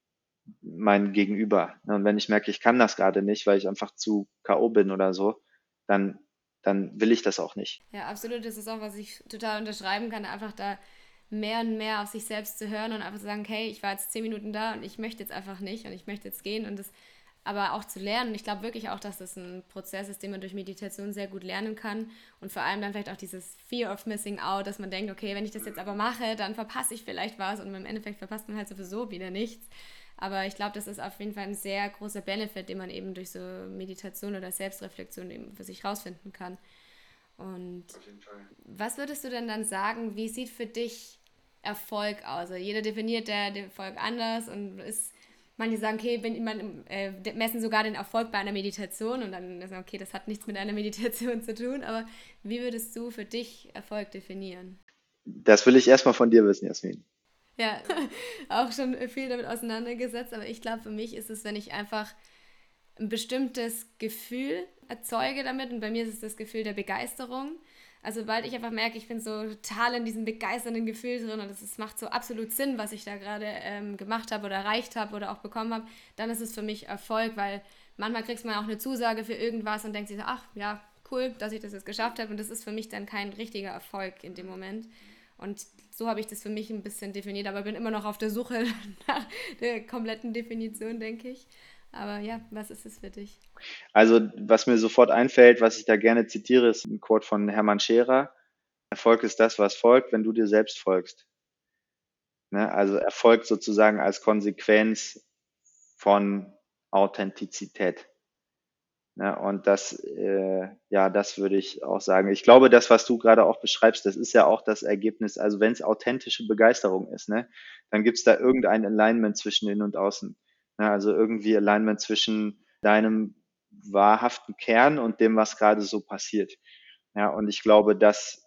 mein Gegenüber. Ne, und wenn ich merke, ich kann das gerade nicht, weil ich einfach zu K.O. bin oder so, dann, dann will ich das auch nicht. Ja, absolut. Das ist auch, was ich total unterschreiben kann, einfach da mehr und mehr auf sich selbst zu hören und einfach zu sagen, hey, ich war jetzt 10 Minuten da und ich möchte jetzt einfach nicht und ich möchte jetzt gehen und das aber auch zu lernen. Ich glaube wirklich auch, dass das ein Prozess ist, den man durch Meditation sehr gut lernen kann und vor allem dann vielleicht auch dieses Fear of Missing Out, dass man denkt, okay, wenn ich das jetzt aber mache, dann verpasse ich vielleicht was und im Endeffekt verpasst man halt sowieso wieder nichts. Aber ich glaube, das ist auf jeden Fall ein sehr großer Benefit, den man eben durch so Meditation oder Selbstreflexion eben für sich rausfinden kann. Und Auf jeden Fall. was würdest du denn dann sagen, wie sieht für dich Erfolg aus? Also jeder definiert den Erfolg anders und ist, manche sagen, okay, messen sogar den Erfolg bei einer Meditation und dann sagen, okay, das hat nichts mit einer Meditation zu tun, aber wie würdest du für dich Erfolg definieren? Das will ich erstmal von dir wissen, Jasmin. Ja, auch schon viel damit auseinandergesetzt, aber ich glaube, für mich ist es, wenn ich einfach ein bestimmtes Gefühl erzeuge damit und bei mir ist es das Gefühl der Begeisterung. Also sobald ich einfach merke, ich bin so total in diesem begeisternden Gefühl drin und es macht so absolut Sinn, was ich da gerade gemacht habe oder erreicht habe oder auch bekommen habe, dann ist es für mich Erfolg, weil manchmal kriegst man auch eine Zusage für irgendwas und denkt sich so, ach ja, cool, dass ich das jetzt geschafft habe und das ist für mich dann kein richtiger Erfolg in dem Moment. Und so habe ich das für mich ein bisschen definiert, aber bin immer noch auf der Suche nach der kompletten Definition, denke ich. Aber ja, was ist es für dich? Also, was mir sofort einfällt, was ich da gerne zitiere, ist ein Quote von Hermann Scherer. Erfolg ist das, was folgt, wenn du dir selbst folgst. Ne? Also Erfolg sozusagen als Konsequenz von Authentizität. Ne? Und ja, das würde ich auch sagen. Ich glaube, das, was du gerade auch beschreibst, das ist ja auch das Ergebnis. Also wenn es authentische Begeisterung ist, ne, dann gibt es da irgendein Alignment zwischen innen und außen. Ne? Also irgendwie Alignment zwischen deinem wahrhaften Kern und dem, was gerade so passiert. Ja, und ich glaube, dass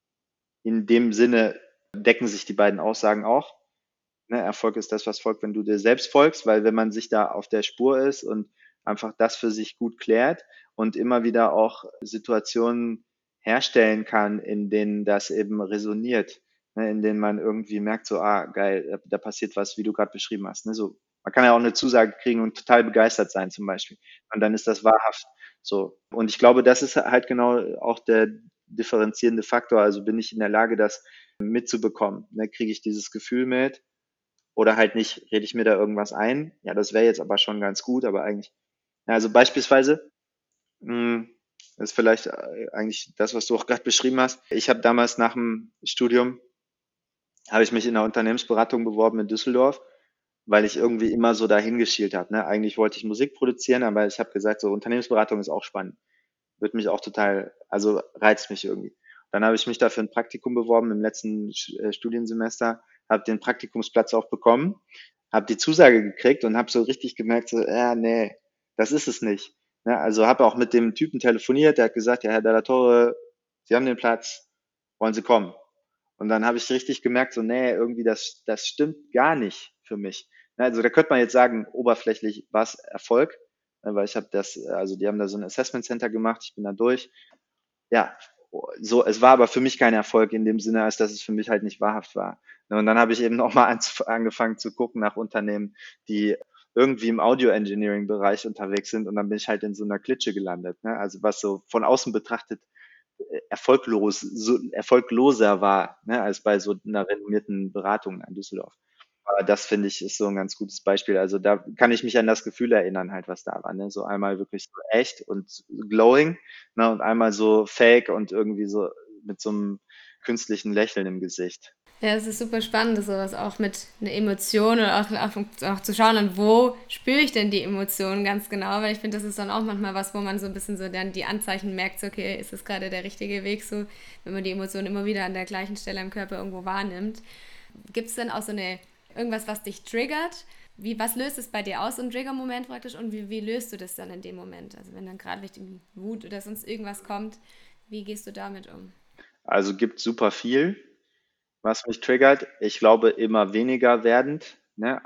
in dem Sinne decken sich die beiden Aussagen auch. Ne, Erfolg ist das, was folgt, wenn du dir selbst folgst, weil wenn man sich da auf der Spur ist und einfach das für sich gut klärt und immer wieder auch Situationen herstellen kann, in denen das eben resoniert, ne, in denen man irgendwie merkt, so, ah, geil, da passiert was, wie du gerade beschrieben hast. Ne, so, man kann ja auch eine Zusage kriegen und total begeistert sein zum Beispiel. Und dann ist das wahrhaft so. Und ich glaube, das ist halt genau auch differenzierende Faktor. Also bin ich in der Lage, das mitzubekommen. Ne? Kriege ich dieses Gefühl mit oder halt nicht, rede ich mir da irgendwas ein? Ja, das wäre jetzt aber schon ganz gut, aber eigentlich, ja, also beispielsweise, mh, das ist vielleicht eigentlich das, was du auch gerade beschrieben hast. Ich habe damals nach dem Studium, habe ich mich in einer Unternehmensberatung beworben in Düsseldorf, weil ich irgendwie immer so dahin geschielt habe. Ne? Eigentlich wollte ich Musik produzieren, aber ich habe gesagt, so Unternehmensberatung ist auch spannend. Wird mich auch total, also reizt mich irgendwie. Dann habe ich mich dafür ein Praktikum beworben im letzten Studiensemester, habe den Praktikumsplatz auch bekommen, habe die Zusage gekriegt und habe so richtig gemerkt, so, ja, nee, das ist es nicht. Ja, also habe auch mit dem Typen telefoniert, der hat gesagt, ja, Herr Della Torre, Sie haben den Platz, wollen Sie kommen? Und dann habe ich richtig gemerkt, so, nee, irgendwie das stimmt gar nicht für mich. Ja, also da könnte man jetzt sagen, oberflächlich war es Erfolg, weil ich habe das, also die haben da so ein Assessment Center gemacht, ich bin da durch. Ja, so, es war aber für mich kein Erfolg in dem Sinne, als dass es für mich halt nicht wahrhaft war. Und dann habe ich eben nochmal angefangen zu gucken nach Unternehmen, die irgendwie im Audio-Engineering-Bereich unterwegs sind und dann bin ich halt in so einer Klitsche gelandet. Ne? Also was so von außen betrachtet erfolgloser war, ne, als bei so einer renommierten Beratung in Düsseldorf. Aber das finde ich ist so ein ganz gutes Beispiel. Also da kann ich mich an das Gefühl erinnern, halt, was da war. Ne? So einmal wirklich so echt und glowing, ne? Und einmal so fake und irgendwie so mit so einem künstlichen Lächeln im Gesicht. Ja, es ist super spannend, sowas auch mit einer Emotion oder auch zu schauen, an wo spüre ich denn die Emotionen ganz genau, weil ich finde, das ist dann auch manchmal was, wo man so ein bisschen so dann die Anzeichen merkt, so, okay, ist das gerade der richtige Weg, so, wenn man die Emotionen immer wieder an der gleichen Stelle im Körper irgendwo wahrnimmt. Gibt es denn auch so irgendwas, was dich triggert? Was löst es bei dir aus, so ein Trigger-Moment praktisch, und wie löst du das dann in dem Moment? Also wenn dann gerade richtig Wut oder sonst irgendwas kommt, wie gehst du damit um? Also gibt super viel, was mich triggert. Ich glaube immer weniger werdend, ne?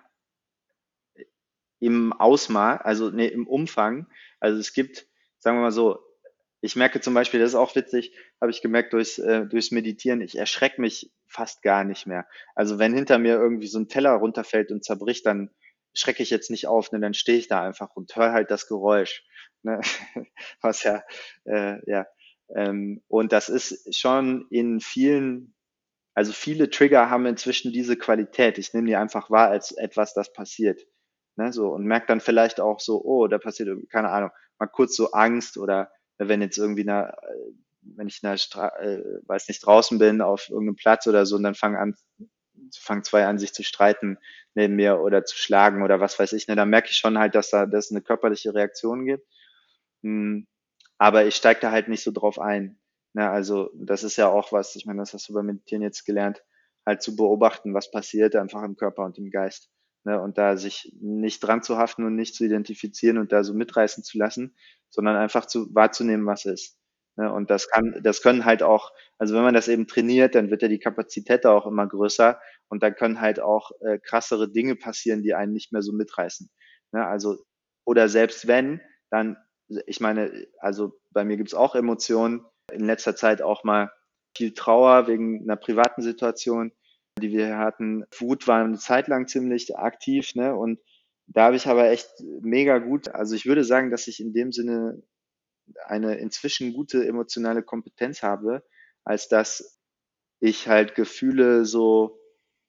Im Ausmaß, also nee, im Umfang. Also es gibt, sagen wir mal so, ich merke zum Beispiel, das ist auch witzig, habe ich gemerkt durchs Meditieren, ich erschrecke mich fast gar nicht mehr. Also wenn hinter mir irgendwie so ein Teller runterfällt und zerbricht, dann schrecke ich jetzt nicht auf, ne, dann stehe ich da einfach und höre halt das Geräusch. Ne? Was ja, ja. Und das ist schon in vielen, also viele Trigger haben inzwischen diese Qualität. Ich nehme die einfach wahr als etwas, das passiert. Ne, so, und merke dann vielleicht auch so, oh, da passiert irgendwie, keine Ahnung, mal kurz so Angst oder wenn jetzt irgendwie wenn ich weiß nicht, draußen bin auf irgendeinem Platz oder so und dann fangen zwei an, sich zu streiten neben mir oder zu schlagen oder was weiß ich, ne, dann merke ich schon halt, dass es eine körperliche Reaktion gibt. Hm, aber ich steige da halt nicht so drauf ein. Ne, also das ist ja auch was, ich meine, das hast du beim Meditieren jetzt gelernt, halt zu beobachten, was passiert einfach im Körper und im Geist. Ne, und da sich nicht dran zu haften und nicht zu identifizieren und da so mitreißen zu lassen, sondern einfach wahrzunehmen, was ist. Ne, und das können halt auch, also wenn man das eben trainiert, dann wird ja die Kapazität da auch immer größer und dann können halt auch krassere Dinge passieren, die einen nicht mehr so mitreißen. Ne, also, oder selbst wenn, dann ich meine, also bei mir gibt's auch Emotionen. In letzter Zeit auch mal viel Trauer wegen einer privaten Situation, die wir hier hatten. Wut war eine Zeit lang ziemlich aktiv, ne? Und da habe ich aber echt mega gut, also ich würde sagen, dass ich in dem Sinne eine inzwischen gute emotionale Kompetenz habe, als dass ich halt Gefühle so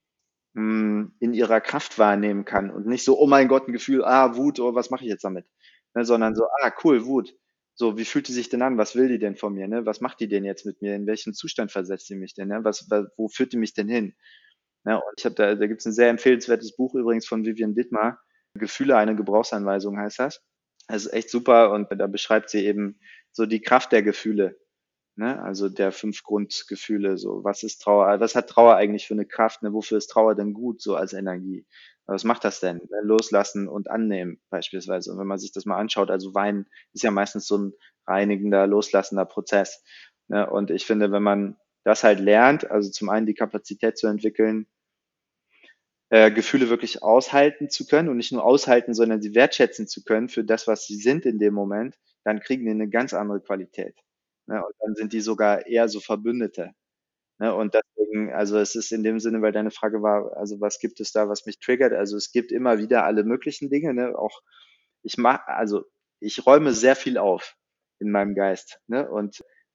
in ihrer Kraft wahrnehmen kann und nicht so, oh mein Gott, ein Gefühl, Wut, oh, was mache ich jetzt damit? Ne, sondern so, cool, Wut. So, wie fühlt die sich denn an? Was will die denn von mir? Ne? Was macht die denn jetzt mit mir? In welchen Zustand versetzt sie mich denn? Ne? Wo führt die mich denn hin? Ne? Und da gibt es ein sehr empfehlenswertes Buch übrigens von Vivian Dittmar. Gefühle, eine Gebrauchsanweisung heißt das. Das ist echt super und da beschreibt sie eben so die Kraft der Gefühle. Ne? Also der 5 Grundgefühle, so was ist Trauer, was hat Trauer eigentlich für eine Kraft, ne? Wofür ist Trauer denn gut, so als Energie? Was macht das denn? Ne? Loslassen und annehmen beispielsweise. Und wenn man sich das mal anschaut, also Weinen ist ja meistens so ein reinigender, loslassender Prozess. Ne? Und ich finde, wenn man das halt lernt, also zum einen die Kapazität zu entwickeln, Gefühle wirklich aushalten zu können und nicht nur aushalten, sondern sie wertschätzen zu können für das, was sie sind in dem Moment, dann kriegen die eine ganz andere Qualität. Ne? Und dann sind die sogar eher so Verbündete. Ne? Und deswegen, also es ist in dem Sinne, weil deine Frage war, also was gibt es da, was mich triggert? Also es gibt immer wieder alle möglichen Dinge. Ne? Auch also ich räume sehr viel auf in meinem Geist. Ne? Und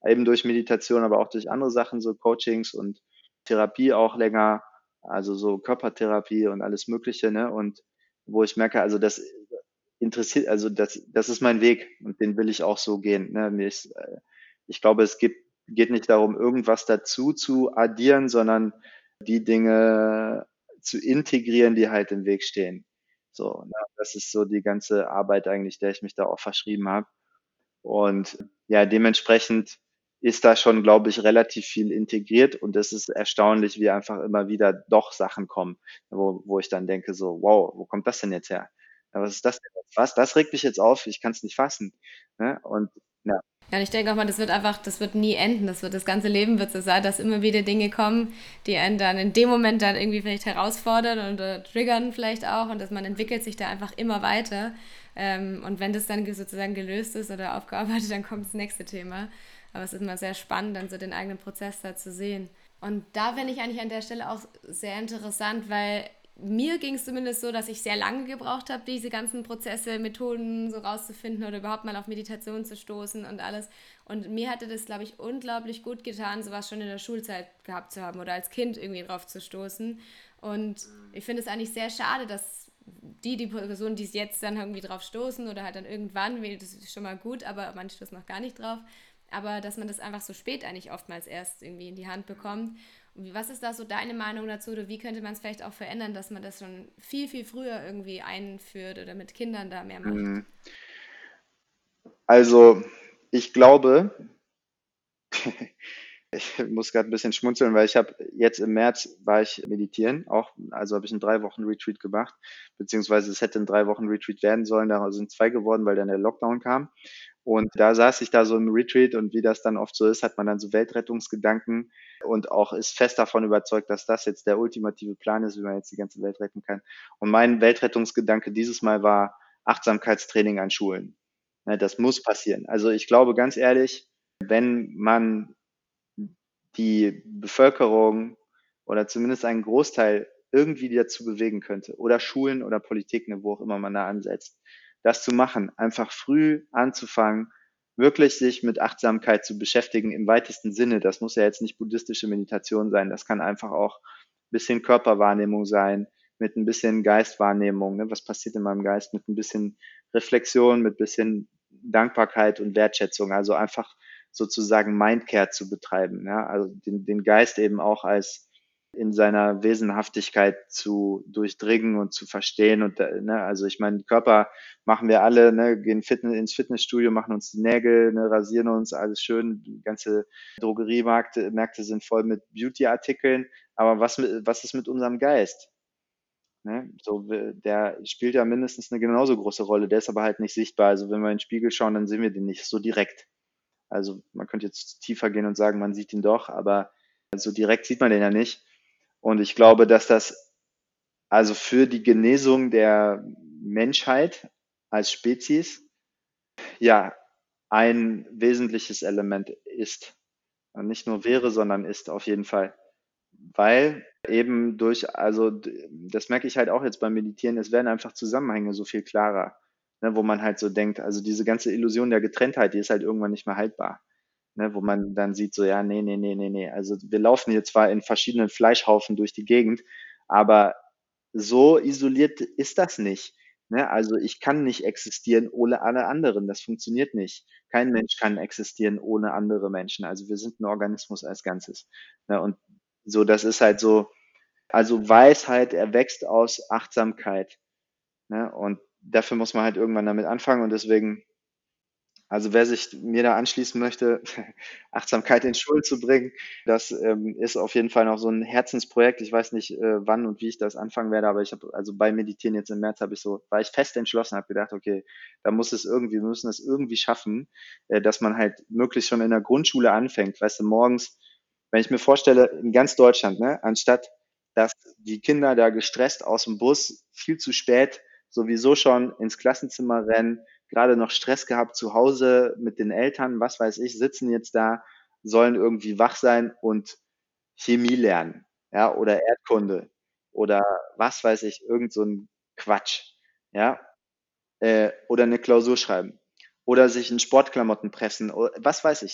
eben durch Meditation, aber auch durch andere Sachen, so Coachings und Therapie auch länger, also so Körpertherapie und alles Mögliche, ne? Und wo ich merke, also das interessiert, also das ist mein Weg und den will ich auch so gehen. Ne? Ich glaube, geht nicht darum, irgendwas dazu zu addieren, sondern die Dinge zu integrieren, die halt im Weg stehen. So, ne? Das ist so die ganze Arbeit eigentlich, der ich mich da auch verschrieben habe. Und ja, dementsprechend ist da schon, glaube ich, relativ viel integriert und es ist erstaunlich, wie einfach immer wieder doch Sachen kommen, wo ich dann denke so, wow, wo kommt das denn jetzt her? Ja, was ist das denn jetzt? Was? Das regt mich jetzt auf, ich kann es nicht fassen. Ne? Und ja, Ja, und ich denke auch mal, das wird nie enden. Das ganze Leben wird so sein, dass immer wieder Dinge kommen, die einen dann in dem Moment dann irgendwie vielleicht herausfordern oder triggern vielleicht auch und dass man entwickelt sich da einfach immer weiter. Und wenn das dann sozusagen gelöst ist oder aufgearbeitet, dann kommt das nächste Thema. Aber es ist immer sehr spannend, dann so den eigenen Prozess da zu sehen. Und da finde ich eigentlich an der Stelle auch sehr interessant, weil mir ging es zumindest so, dass ich sehr lange gebraucht habe, diese ganzen Prozesse, Methoden so rauszufinden oder überhaupt mal auf Meditation zu stoßen und alles. Und mir hatte das, glaube ich, unglaublich gut getan, sowas schon in der Schulzeit gehabt zu haben oder als Kind irgendwie drauf zu stoßen. Und ich finde es eigentlich sehr schade, dass die Personen, die es jetzt dann irgendwie drauf stoßen oder halt dann irgendwann, das ist schon mal gut, aber manche stoßen noch gar nicht drauf, aber dass man das einfach so spät eigentlich oftmals erst irgendwie in die Hand bekommt. Und was ist da so deine Meinung dazu oder wie könnte man es vielleicht auch verändern, dass man das schon viel, viel früher irgendwie einführt oder mit Kindern da mehr macht? mm, also ich glaube, ich muss gerade ein bisschen schmunzeln, weil ich habe jetzt im März war ich meditieren, auch, also habe ich einen 3 Wochen Retreat gemacht, beziehungsweise es hätte ein 3 Wochen Retreat werden sollen, da sind 2 geworden, weil dann der Lockdown kam. Und da saß ich da so im Retreat und wie das dann oft so ist, hat man dann so Weltrettungsgedanken und auch ist fest davon überzeugt, dass das jetzt der ultimative Plan ist, wie man jetzt die ganze Welt retten kann. Und mein Weltrettungsgedanke dieses Mal war Achtsamkeitstraining an Schulen. Ne, das muss passieren. Also ich glaube ganz ehrlich, wenn man die Bevölkerung oder zumindest einen Großteil irgendwie dazu bewegen könnte oder Schulen oder Politik, ne, wo auch immer man da ansetzt, das zu machen, einfach früh anzufangen, wirklich sich mit Achtsamkeit zu beschäftigen im weitesten Sinne. Das muss ja jetzt nicht buddhistische Meditation sein, das kann einfach auch ein bisschen Körperwahrnehmung sein, mit ein bisschen Geistwahrnehmung, ne? Was passiert in meinem Geist, mit ein bisschen Reflexion, mit ein bisschen Dankbarkeit und Wertschätzung, also einfach sozusagen Mindcare zu betreiben, ja? Also den Geist eben auch als in seiner Wesenhaftigkeit zu durchdringen und zu verstehen. Und ne, also ich meine, Körper machen wir alle, ne, gehen ins Fitnessstudio, machen uns die Nägel, ne, rasieren uns, alles schön. Die ganze Märkte sind voll mit Beauty-Artikeln. Aber was ist mit unserem Geist? Ne? So, der spielt ja mindestens eine genauso große Rolle. Der ist aber halt nicht sichtbar. Also wenn wir in den Spiegel schauen, dann sehen wir den nicht so direkt. Also man könnte jetzt tiefer gehen und sagen, man sieht ihn doch, aber so direkt sieht man den ja nicht. Und ich glaube, dass das also für die Genesung der Menschheit als Spezies ja ein wesentliches Element ist. Und nicht nur wäre, sondern ist auf jeden Fall. Weil eben also das merke ich halt auch jetzt beim Meditieren, es werden einfach Zusammenhänge so viel klarer, ne, wo man halt so denkt, also diese ganze Illusion der Getrenntheit, die ist halt irgendwann nicht mehr haltbar. Ne, wo man dann sieht, so, ja, nee, nee, nee, nee, nee. Also wir laufen hier zwar in verschiedenen Fleischhaufen durch die Gegend, aber so isoliert ist das nicht. Ne? Also ich kann nicht existieren ohne alle anderen. Das funktioniert nicht. Kein Mensch kann existieren ohne andere Menschen. Also wir sind ein Organismus als Ganzes. Ne? Und so, das ist halt so, also Weisheit erwächst aus Achtsamkeit. Ne? Und dafür muss man halt irgendwann damit anfangen. Und deswegen, also wer sich mir da anschließen möchte, Achtsamkeit in Schulen zu bringen, das ist auf jeden Fall noch so ein Herzensprojekt. Ich weiß nicht, wann und wie ich das anfangen werde, aber ich habe also beim Meditieren jetzt im März war ich fest entschlossen, habe gedacht, okay, wir müssen es irgendwie schaffen, dass man halt möglichst schon in der Grundschule anfängt. Weißt du, morgens, wenn ich mir vorstelle, in ganz Deutschland, ne, anstatt dass die Kinder da gestresst aus dem Bus viel zu spät sowieso schon ins Klassenzimmer rennen, gerade noch Stress gehabt zu Hause mit den Eltern, was weiß ich, sitzen jetzt da, sollen irgendwie wach sein und Chemie lernen, ja, oder Erdkunde oder was weiß ich, irgend so ein Quatsch, ja, oder eine Klausur schreiben oder sich in Sportklamotten pressen, was weiß ich.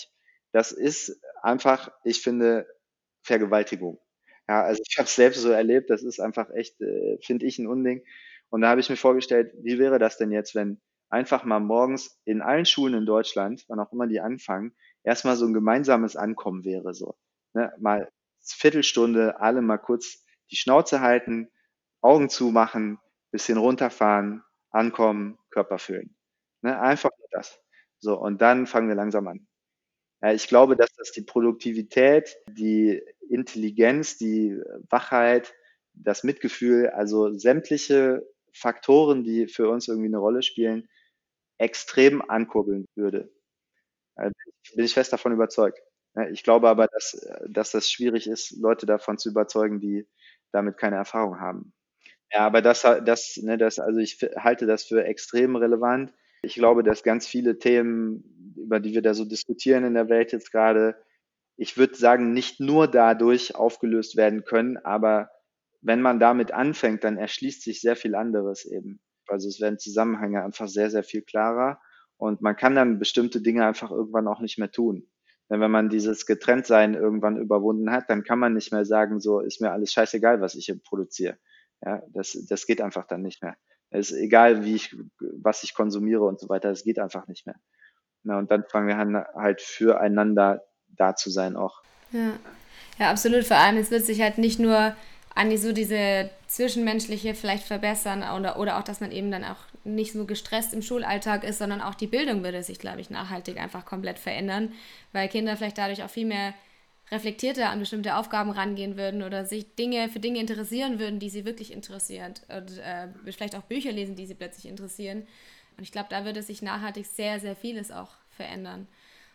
das ist einfach, ich finde, Vergewaltigung. Ja, also ich habe es selbst so erlebt, das ist einfach echt, finde ich, ein Unding. Und da habe ich mir vorgestellt, wie wäre das denn jetzt, wenn einfach mal morgens in allen Schulen in Deutschland, wann auch immer die anfangen, erstmal so ein gemeinsames Ankommen wäre so. Ne? Mal Viertelstunde, alle mal kurz die Schnauze halten, Augen zumachen, bisschen runterfahren, ankommen, Körper füllen. Ne? Einfach nur das. So, und dann fangen wir langsam an. Ja, ich glaube, dass das die Produktivität, die Intelligenz, die Wachheit, das Mitgefühl, also sämtliche Faktoren, die für uns irgendwie eine Rolle spielen, extrem ankurbeln würde. Also bin ich fest davon überzeugt. Ja, ich glaube aber, dass das schwierig ist, Leute davon zu überzeugen, die damit keine Erfahrung haben. Ja, aber also halte das für extrem relevant. Ich glaube, dass ganz viele Themen, über die wir da so diskutieren in der Welt jetzt gerade, ich würde sagen, nicht nur dadurch aufgelöst werden können, aber wenn man damit anfängt, dann erschließt sich sehr viel anderes eben. Also es werden Zusammenhänge einfach sehr, sehr viel klarer und man kann dann bestimmte Dinge einfach irgendwann auch nicht mehr tun. Denn wenn man dieses Getrenntsein irgendwann überwunden hat, dann kann man nicht mehr sagen, so ist mir alles scheißegal, was ich hier produziere. Ja, das geht einfach dann nicht mehr. Es ist egal, was ich konsumiere und so weiter, es geht einfach nicht mehr. Na, und dann fangen wir an, halt füreinander da zu sein auch. Ja. Ja, absolut. Vor allem, es wird sich halt nicht nur an so diese zwischenmenschliche vielleicht verbessern oder auch, dass man eben dann auch nicht so gestresst im Schulalltag ist, sondern auch die Bildung würde sich, glaube ich, nachhaltig einfach komplett verändern, weil Kinder vielleicht dadurch auch viel mehr reflektierter an bestimmte Aufgaben rangehen würden oder sich für Dinge interessieren würden, die sie wirklich interessieren und vielleicht auch Bücher lesen, die sie plötzlich interessieren. Und ich glaube, da würde sich nachhaltig sehr, sehr vieles auch verändern.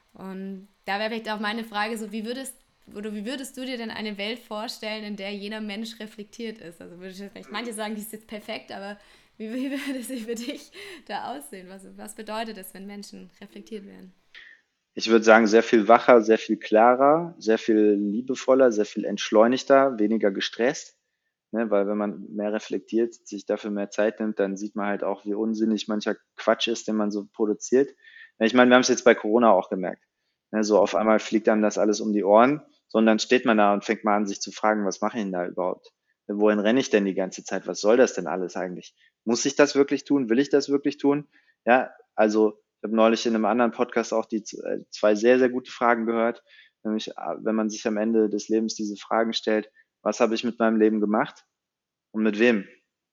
Und da wäre vielleicht auch meine Frage, so wie würdest du dir denn eine Welt vorstellen, in der jeder Mensch reflektiert ist? Also würde ich jetzt vielleicht manche sagen, die ist jetzt perfekt, aber wie würde sie für dich da aussehen? Was bedeutet es, wenn Menschen reflektiert werden? Ich würde sagen, sehr viel wacher, sehr viel klarer, sehr viel liebevoller, sehr viel entschleunigter, weniger gestresst. Ne? Weil wenn man mehr reflektiert, sich dafür mehr Zeit nimmt, dann sieht man halt auch, wie unsinnig mancher Quatsch ist, den man so produziert. Ja, ich meine, wir haben es jetzt bei Corona auch gemerkt. Ne? So auf einmal fliegt einem das alles um die Ohren, sondern steht man da und fängt mal an, sich zu fragen, was mache ich denn da überhaupt? Wohin renne ich denn die ganze Zeit? Was soll das denn alles eigentlich? Muss ich das wirklich tun? Will ich das wirklich tun? Ja, also ich habe neulich in einem anderen Podcast auch die zwei sehr, sehr gute Fragen gehört. Nämlich, wenn man sich am Ende des Lebens diese Fragen stellt, was habe ich mit meinem Leben gemacht und mit wem?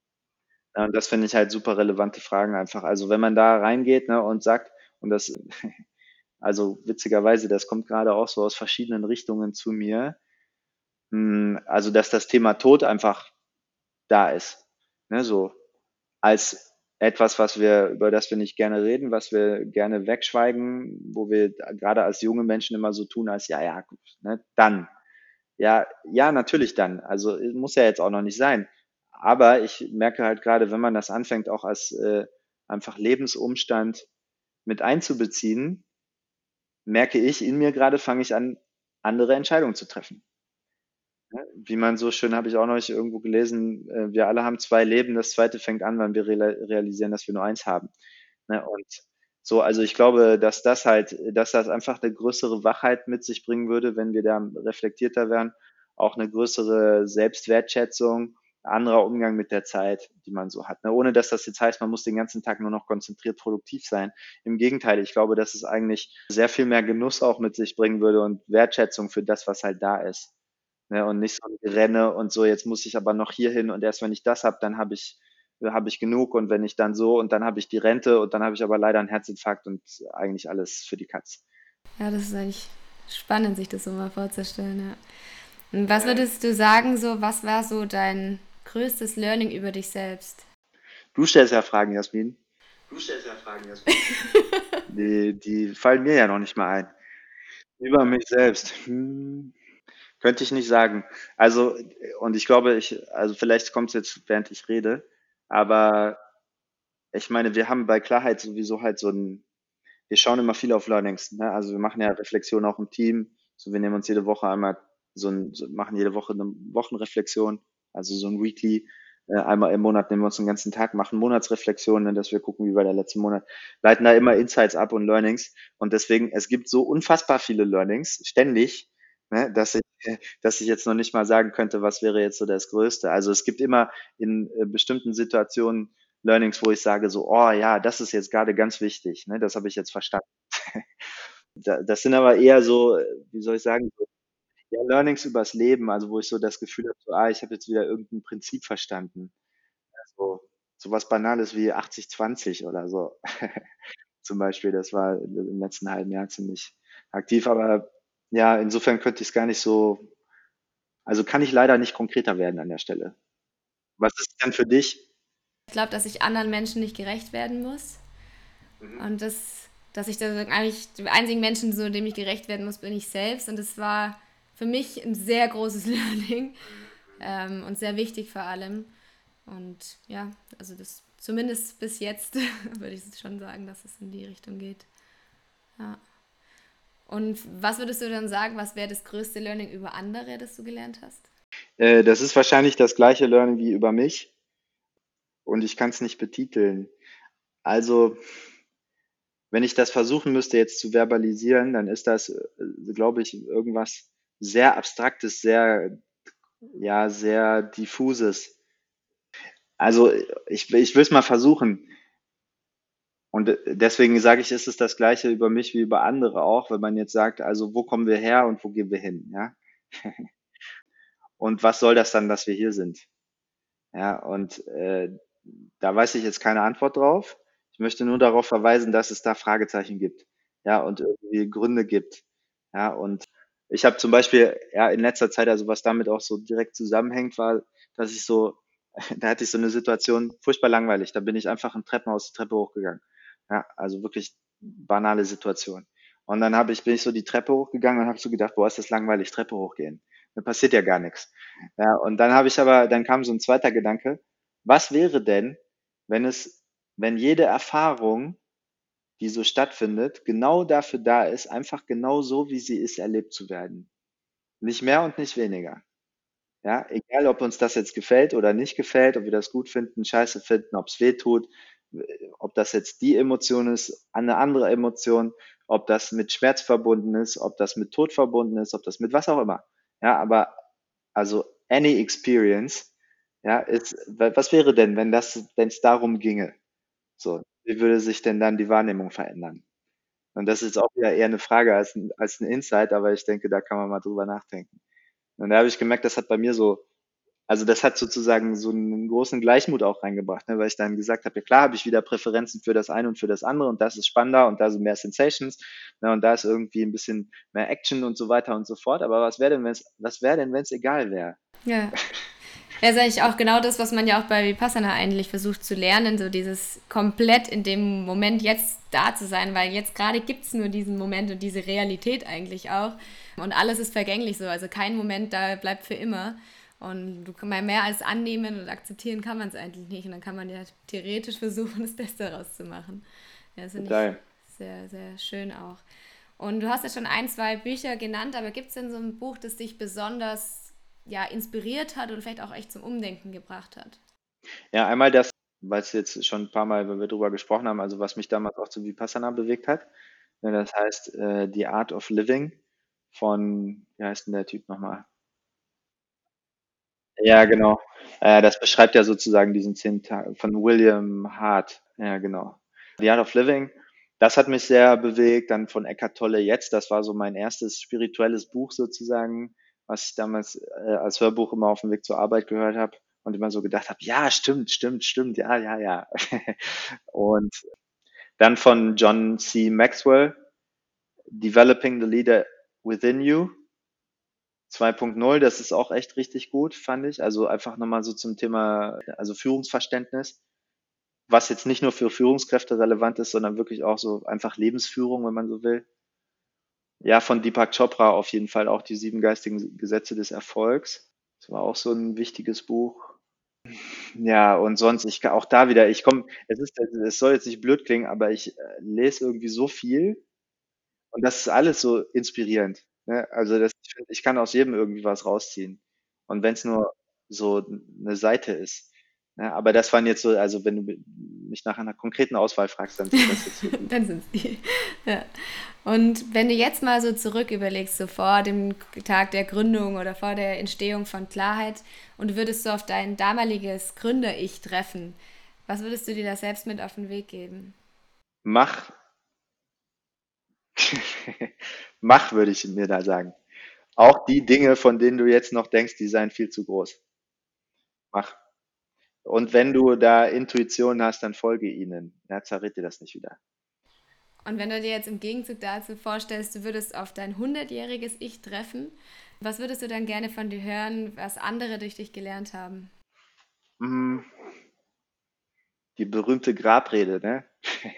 Ja, und das finde ich halt super relevante Fragen einfach. Also wenn man da reingeht, ne, und sagt, und das, also witzigerweise, das kommt gerade auch so aus verschiedenen Richtungen zu mir, also dass das Thema Tod einfach da ist. Ne, so als etwas, über das wir nicht gerne reden, was wir gerne wegschweigen, wo wir gerade als junge Menschen immer so tun, als ja, ja, gut, ne, dann. Ja, ja, natürlich dann. Also muss ja jetzt auch noch nicht sein. Aber ich merke halt gerade, wenn man das anfängt, auch als einfach Lebensumstand mit einzubeziehen, merke ich in mir gerade, fange ich an, andere Entscheidungen zu treffen. Ne? Wie man so schön, habe ich auch noch nicht irgendwo gelesen, wir alle haben zwei Leben, das zweite fängt an, wenn wir realisieren, dass wir nur eins haben. Ne? Und so, also ich glaube, dass das einfach eine größere Wachheit mit sich bringen würde, wenn wir da reflektierter wären, auch eine größere Selbstwertschätzung, anderer Umgang mit der Zeit, die man so hat. Ne? Ohne dass das jetzt heißt, man muss den ganzen Tag nur noch konzentriert produktiv sein. Im Gegenteil, ich glaube, dass es eigentlich sehr viel mehr Genuss auch mit sich bringen würde und Wertschätzung für das, was halt da ist. Ne? Und nicht so ein Gerenne und so, jetzt muss ich aber noch hier hin und erst wenn ich das habe, dann habe ich genug und wenn ich dann so und dann habe ich die Rente und dann habe ich aber leider einen Herzinfarkt und eigentlich alles für die Katz. Ja, das ist eigentlich spannend, sich das so mal vorzustellen, ja. Und was würdest du sagen, so, was war so dein größtes Learning über dich selbst? Du stellst ja Fragen, Jasmin. Die fallen mir ja noch nicht mal ein. Über mich selbst. Könnte ich nicht sagen. Also, und ich glaube, also vielleicht kommt es jetzt, während ich rede, aber ich meine, wir haben bei Klarheit sowieso halt wir schauen immer viel auf Learnings, ne? Also wir machen ja Reflexion auch im Team. So, wir nehmen uns jede Woche einmal machen jede Woche eine Wochenreflexion, also so ein Weekly. Einmal im Monat nehmen wir uns einen ganzen Tag, machen Monatsreflexionen, ne, dass wir gucken, wie war der letzte Monat, leiten da immer Insights ab und Learnings. Und deswegen, es gibt so unfassbar viele Learnings ständig, ne, dass ich jetzt noch nicht mal sagen könnte, was wäre jetzt so das Größte. Also es gibt immer in bestimmten Situationen Learnings, wo ich sage so, oh ja, das ist jetzt gerade ganz wichtig, ne, das habe ich jetzt verstanden. Das sind aber eher so, wie soll ich sagen, so, ja, Learnings übers Leben, also wo ich so das Gefühl habe, so, ich habe jetzt wieder irgendein Prinzip verstanden. So, so was Banales wie 80-20 oder so. Zum Beispiel, das war im letzten halben Jahr ziemlich aktiv, aber ja, insofern könnte ich es gar nicht so, also kann ich leider nicht konkreter werden an der Stelle. Was ist denn für dich? Ich glaube, dass ich anderen Menschen nicht gerecht werden muss. Mhm. Und dass ich da eigentlich, dem einzigen Menschen, so dem ich gerecht werden muss, bin ich selbst. Und das war für mich ein sehr großes Learning und sehr wichtig vor allem. Und ja, also das zumindest bis jetzt würde ich schon sagen, dass es in die Richtung geht. Ja. Und was würdest du dann sagen, was wäre das größte Learning über andere, das du gelernt hast? Das ist wahrscheinlich das gleiche Learning wie über mich und ich kann es nicht betiteln. Also, wenn ich das versuchen müsste jetzt zu verbalisieren, dann ist das, glaube ich, irgendwas sehr Abstraktes, sehr, ja, sehr diffuses. Also ich will es mal versuchen. Und deswegen sage ich, ist es das Gleiche über mich wie über andere auch, wenn man jetzt sagt, also wo kommen wir her und wo gehen wir hin, ja? Und was soll das dann, dass wir hier sind? Ja, und da weiß ich jetzt keine Antwort drauf. Ich möchte nur darauf verweisen, dass es da Fragezeichen gibt, ja, und irgendwie Gründe gibt. Ja, und ich habe zum Beispiel, ja, in letzter Zeit, also was damit auch so direkt zusammenhängt, war, dass ich so, da hatte ich so eine Situation, furchtbar langweilig. Da bin ich einfach ein Treppenhaus die Treppe hochgegangen. Ja, also wirklich banale Situation. Und dann bin ich so die Treppe hochgegangen und habe so gedacht, boah, ist das langweilig, Treppe hochgehen. Da passiert ja gar nichts. Ja, und dann kam so ein zweiter Gedanke, was wäre denn, wenn wenn jede Erfahrung, die so stattfindet, genau dafür da ist, einfach genau so, wie sie ist, erlebt zu werden? Nicht mehr und nicht weniger. Ja, egal, ob uns das jetzt gefällt oder nicht gefällt, ob wir das gut finden, scheiße finden, ob es weh tut, ob das jetzt die Emotion ist, eine andere Emotion, ob das mit Schmerz verbunden ist, ob das mit Tod verbunden ist, ob das mit was auch immer. Ja, aber also any experience, ja, was wäre denn, wenn es darum ginge? So, wie würde sich denn dann die Wahrnehmung verändern? Und das ist auch wieder eher eine Frage als ein Insight, aber ich denke, da kann man mal drüber nachdenken. Und da habe ich gemerkt, das hat bei mir so, also das hat sozusagen so einen großen Gleichmut auch reingebracht, ne, weil ich dann gesagt habe, ja klar habe ich wieder Präferenzen für das eine und für das andere und das ist spannender und da sind mehr Sensations, ne, und da ist irgendwie ein bisschen mehr Action und so weiter und so fort. Aber was wäre denn, wenn es egal wäre? Ja. Ja, ist eigentlich auch genau das, was man ja auch bei Vipassana eigentlich versucht zu lernen, so dieses komplett in dem Moment jetzt da zu sein, weil jetzt gerade gibt es nur diesen Moment und diese Realität eigentlich auch. Und alles ist vergänglich so, also kein Moment da bleibt für immer. Und du kann man mehr als annehmen und akzeptieren kann man es eigentlich nicht. Und dann kann man ja theoretisch versuchen, das Beste daraus zu machen. Ja, das finde ich Total. sehr, sehr schön auch. Und du hast ja schon ein, zwei Bücher genannt, aber gibt es denn so ein Buch, das dich besonders ja, inspiriert hat oder vielleicht auch echt zum Umdenken gebracht hat? Ja, einmal das, weil es jetzt schon ein paar Mal, wenn wir drüber gesprochen haben, also was mich damals auch zu Vipassana bewegt hat. Ne, das heißt, The Art of Living von, wie heißt denn der Typ nochmal? Ja, genau. Das beschreibt ja sozusagen diesen 10 Tage von William Hart. Ja, genau. The Art of Living, das hat mich sehr bewegt. Dann von Eckhart Tolle jetzt, das war so mein erstes spirituelles Buch sozusagen, was ich damals als Hörbuch immer auf dem Weg zur Arbeit gehört habe und immer so gedacht habe, ja, stimmt, stimmt, stimmt, ja, ja, ja. Und dann von John C. Maxwell, Developing the Leader Within You 2.0, das ist auch echt richtig gut, fand ich. Also einfach nochmal so zum Thema, also Führungsverständnis, was jetzt nicht nur für Führungskräfte relevant ist, sondern wirklich auch so einfach Lebensführung, wenn man so will. Ja, von Deepak Chopra auf jeden Fall auch die 7 geistigen Gesetze des Erfolgs. Das war auch so ein wichtiges Buch. Ja, und sonst, auch da wieder, es soll jetzt nicht blöd klingen, aber ich lese irgendwie so viel und das ist alles so inspirierend. Ne? Also ich kann aus jedem irgendwie was rausziehen. Und wenn es nur so eine Seite ist. Ja, aber das waren jetzt so, also wenn du mich nach einer konkreten Auswahl fragst, dann sind das jetzt so die. Dann sind es die. Ja. Und wenn du jetzt mal so zurück überlegst, so vor dem Tag der Gründung oder vor der Entstehung von Klarheit und du würdest so auf dein damaliges Gründer-Ich treffen, was würdest du dir da selbst mit auf den Weg geben? Mach, mach, würde ich mir da sagen. Auch die Dinge, von denen du jetzt noch denkst, die seien viel zu groß. Mach. Und wenn du da Intuition hast, dann folge ihnen. Ja, zerred dir das nicht wieder. Und wenn du dir jetzt im Gegenzug dazu vorstellst, du würdest auf dein 100-jähriges Ich treffen, was würdest du dann gerne von dir hören, was andere durch dich gelernt haben? Mm, Die berühmte Grabrede, ne?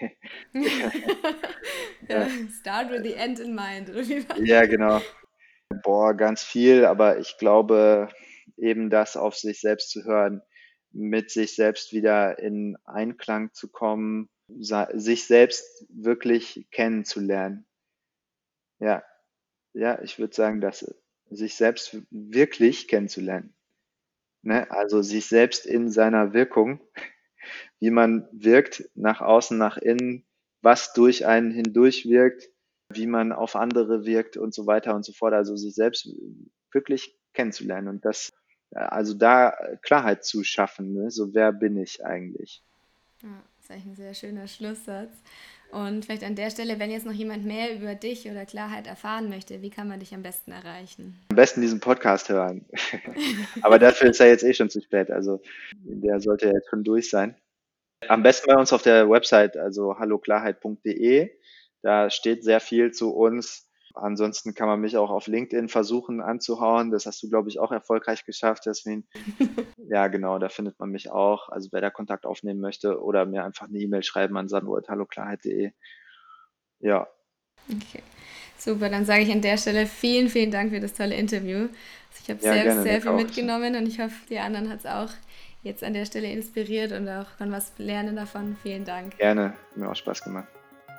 Ja, Ja, start with the end in mind, oder wie war ja, genau. Boah, ganz viel, aber ich glaube, eben das auf sich selbst zu hören, mit sich selbst wieder in Einklang zu kommen, sich selbst wirklich kennenzulernen. Ja, ja, ich würde sagen, dass sich selbst wirklich kennenzulernen. Ne? Also sich selbst in seiner Wirkung, wie man wirkt, nach außen, nach innen, was durch einen hindurch wirkt, wie man auf andere wirkt und so weiter und so fort. Also sich selbst wirklich kennenzulernen und das, also da Klarheit zu schaffen, ne? So wer bin ich eigentlich? Ja, das ist eigentlich ein sehr schöner Schlusssatz. Und vielleicht an der Stelle, wenn jetzt noch jemand mehr über dich oder Klarheit erfahren möchte, wie kann man dich am besten erreichen? Am besten diesen Podcast hören. Aber dafür ist ja jetzt eh schon zu spät. Also der sollte ja jetzt schon durch sein. Am besten bei uns auf der Website, also halloklarheit.de. Da steht sehr viel zu uns. Ansonsten kann man mich auch auf LinkedIn versuchen anzuhauen. Das hast du, glaube ich, auch erfolgreich geschafft. Deswegen, ja, genau, da findet man mich auch. Also wer da Kontakt aufnehmen möchte oder mir einfach eine E-Mail schreiben an sandro@halloklarheit.de. Ja, Okay, super. Dann sage ich an der Stelle vielen, vielen Dank für das tolle Interview. Also ich habe ja, selbst gerne, sehr danke viel auch. mitgenommen und ich hoffe, die anderen hat es auch jetzt an der Stelle inspiriert und auch kann was lernen davon. Vielen Dank. Gerne, hat mir auch Spaß gemacht.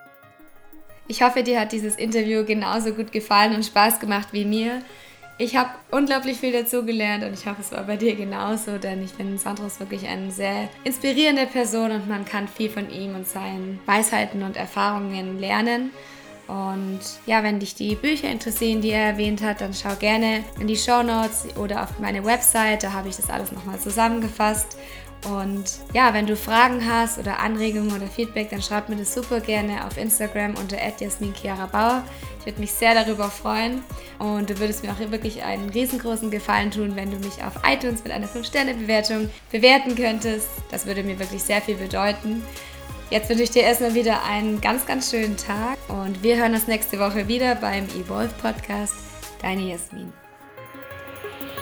Ich hoffe, dir hat dieses Interview genauso gut gefallen und Spaß gemacht wie mir. Ich habe unglaublich viel dazu gelernt und ich hoffe, es war bei dir genauso, denn ich finde, Sandro ist wirklich eine sehr inspirierende Person und man kann viel von ihm und seinen Weisheiten und Erfahrungen lernen. Und ja, wenn dich die Bücher interessieren, die er erwähnt hat, dann schau gerne in die Shownotes oder auf meine Website, da habe ich das alles nochmal zusammengefasst. Und ja, wenn du Fragen hast oder Anregungen oder Feedback, dann schreib mir das super gerne auf Instagram unter @jasminchiarabauer. Ich würde mich sehr darüber freuen und du würdest mir auch wirklich einen riesengroßen Gefallen tun, wenn du mich auf iTunes mit einer 5-Sterne-Bewertung bewerten könntest. Das würde mir wirklich sehr viel bedeuten. Jetzt wünsche ich dir erstmal wieder einen ganz, ganz schönen Tag und wir hören uns nächste Woche wieder beim Evolve Podcast. Deine Jasmin.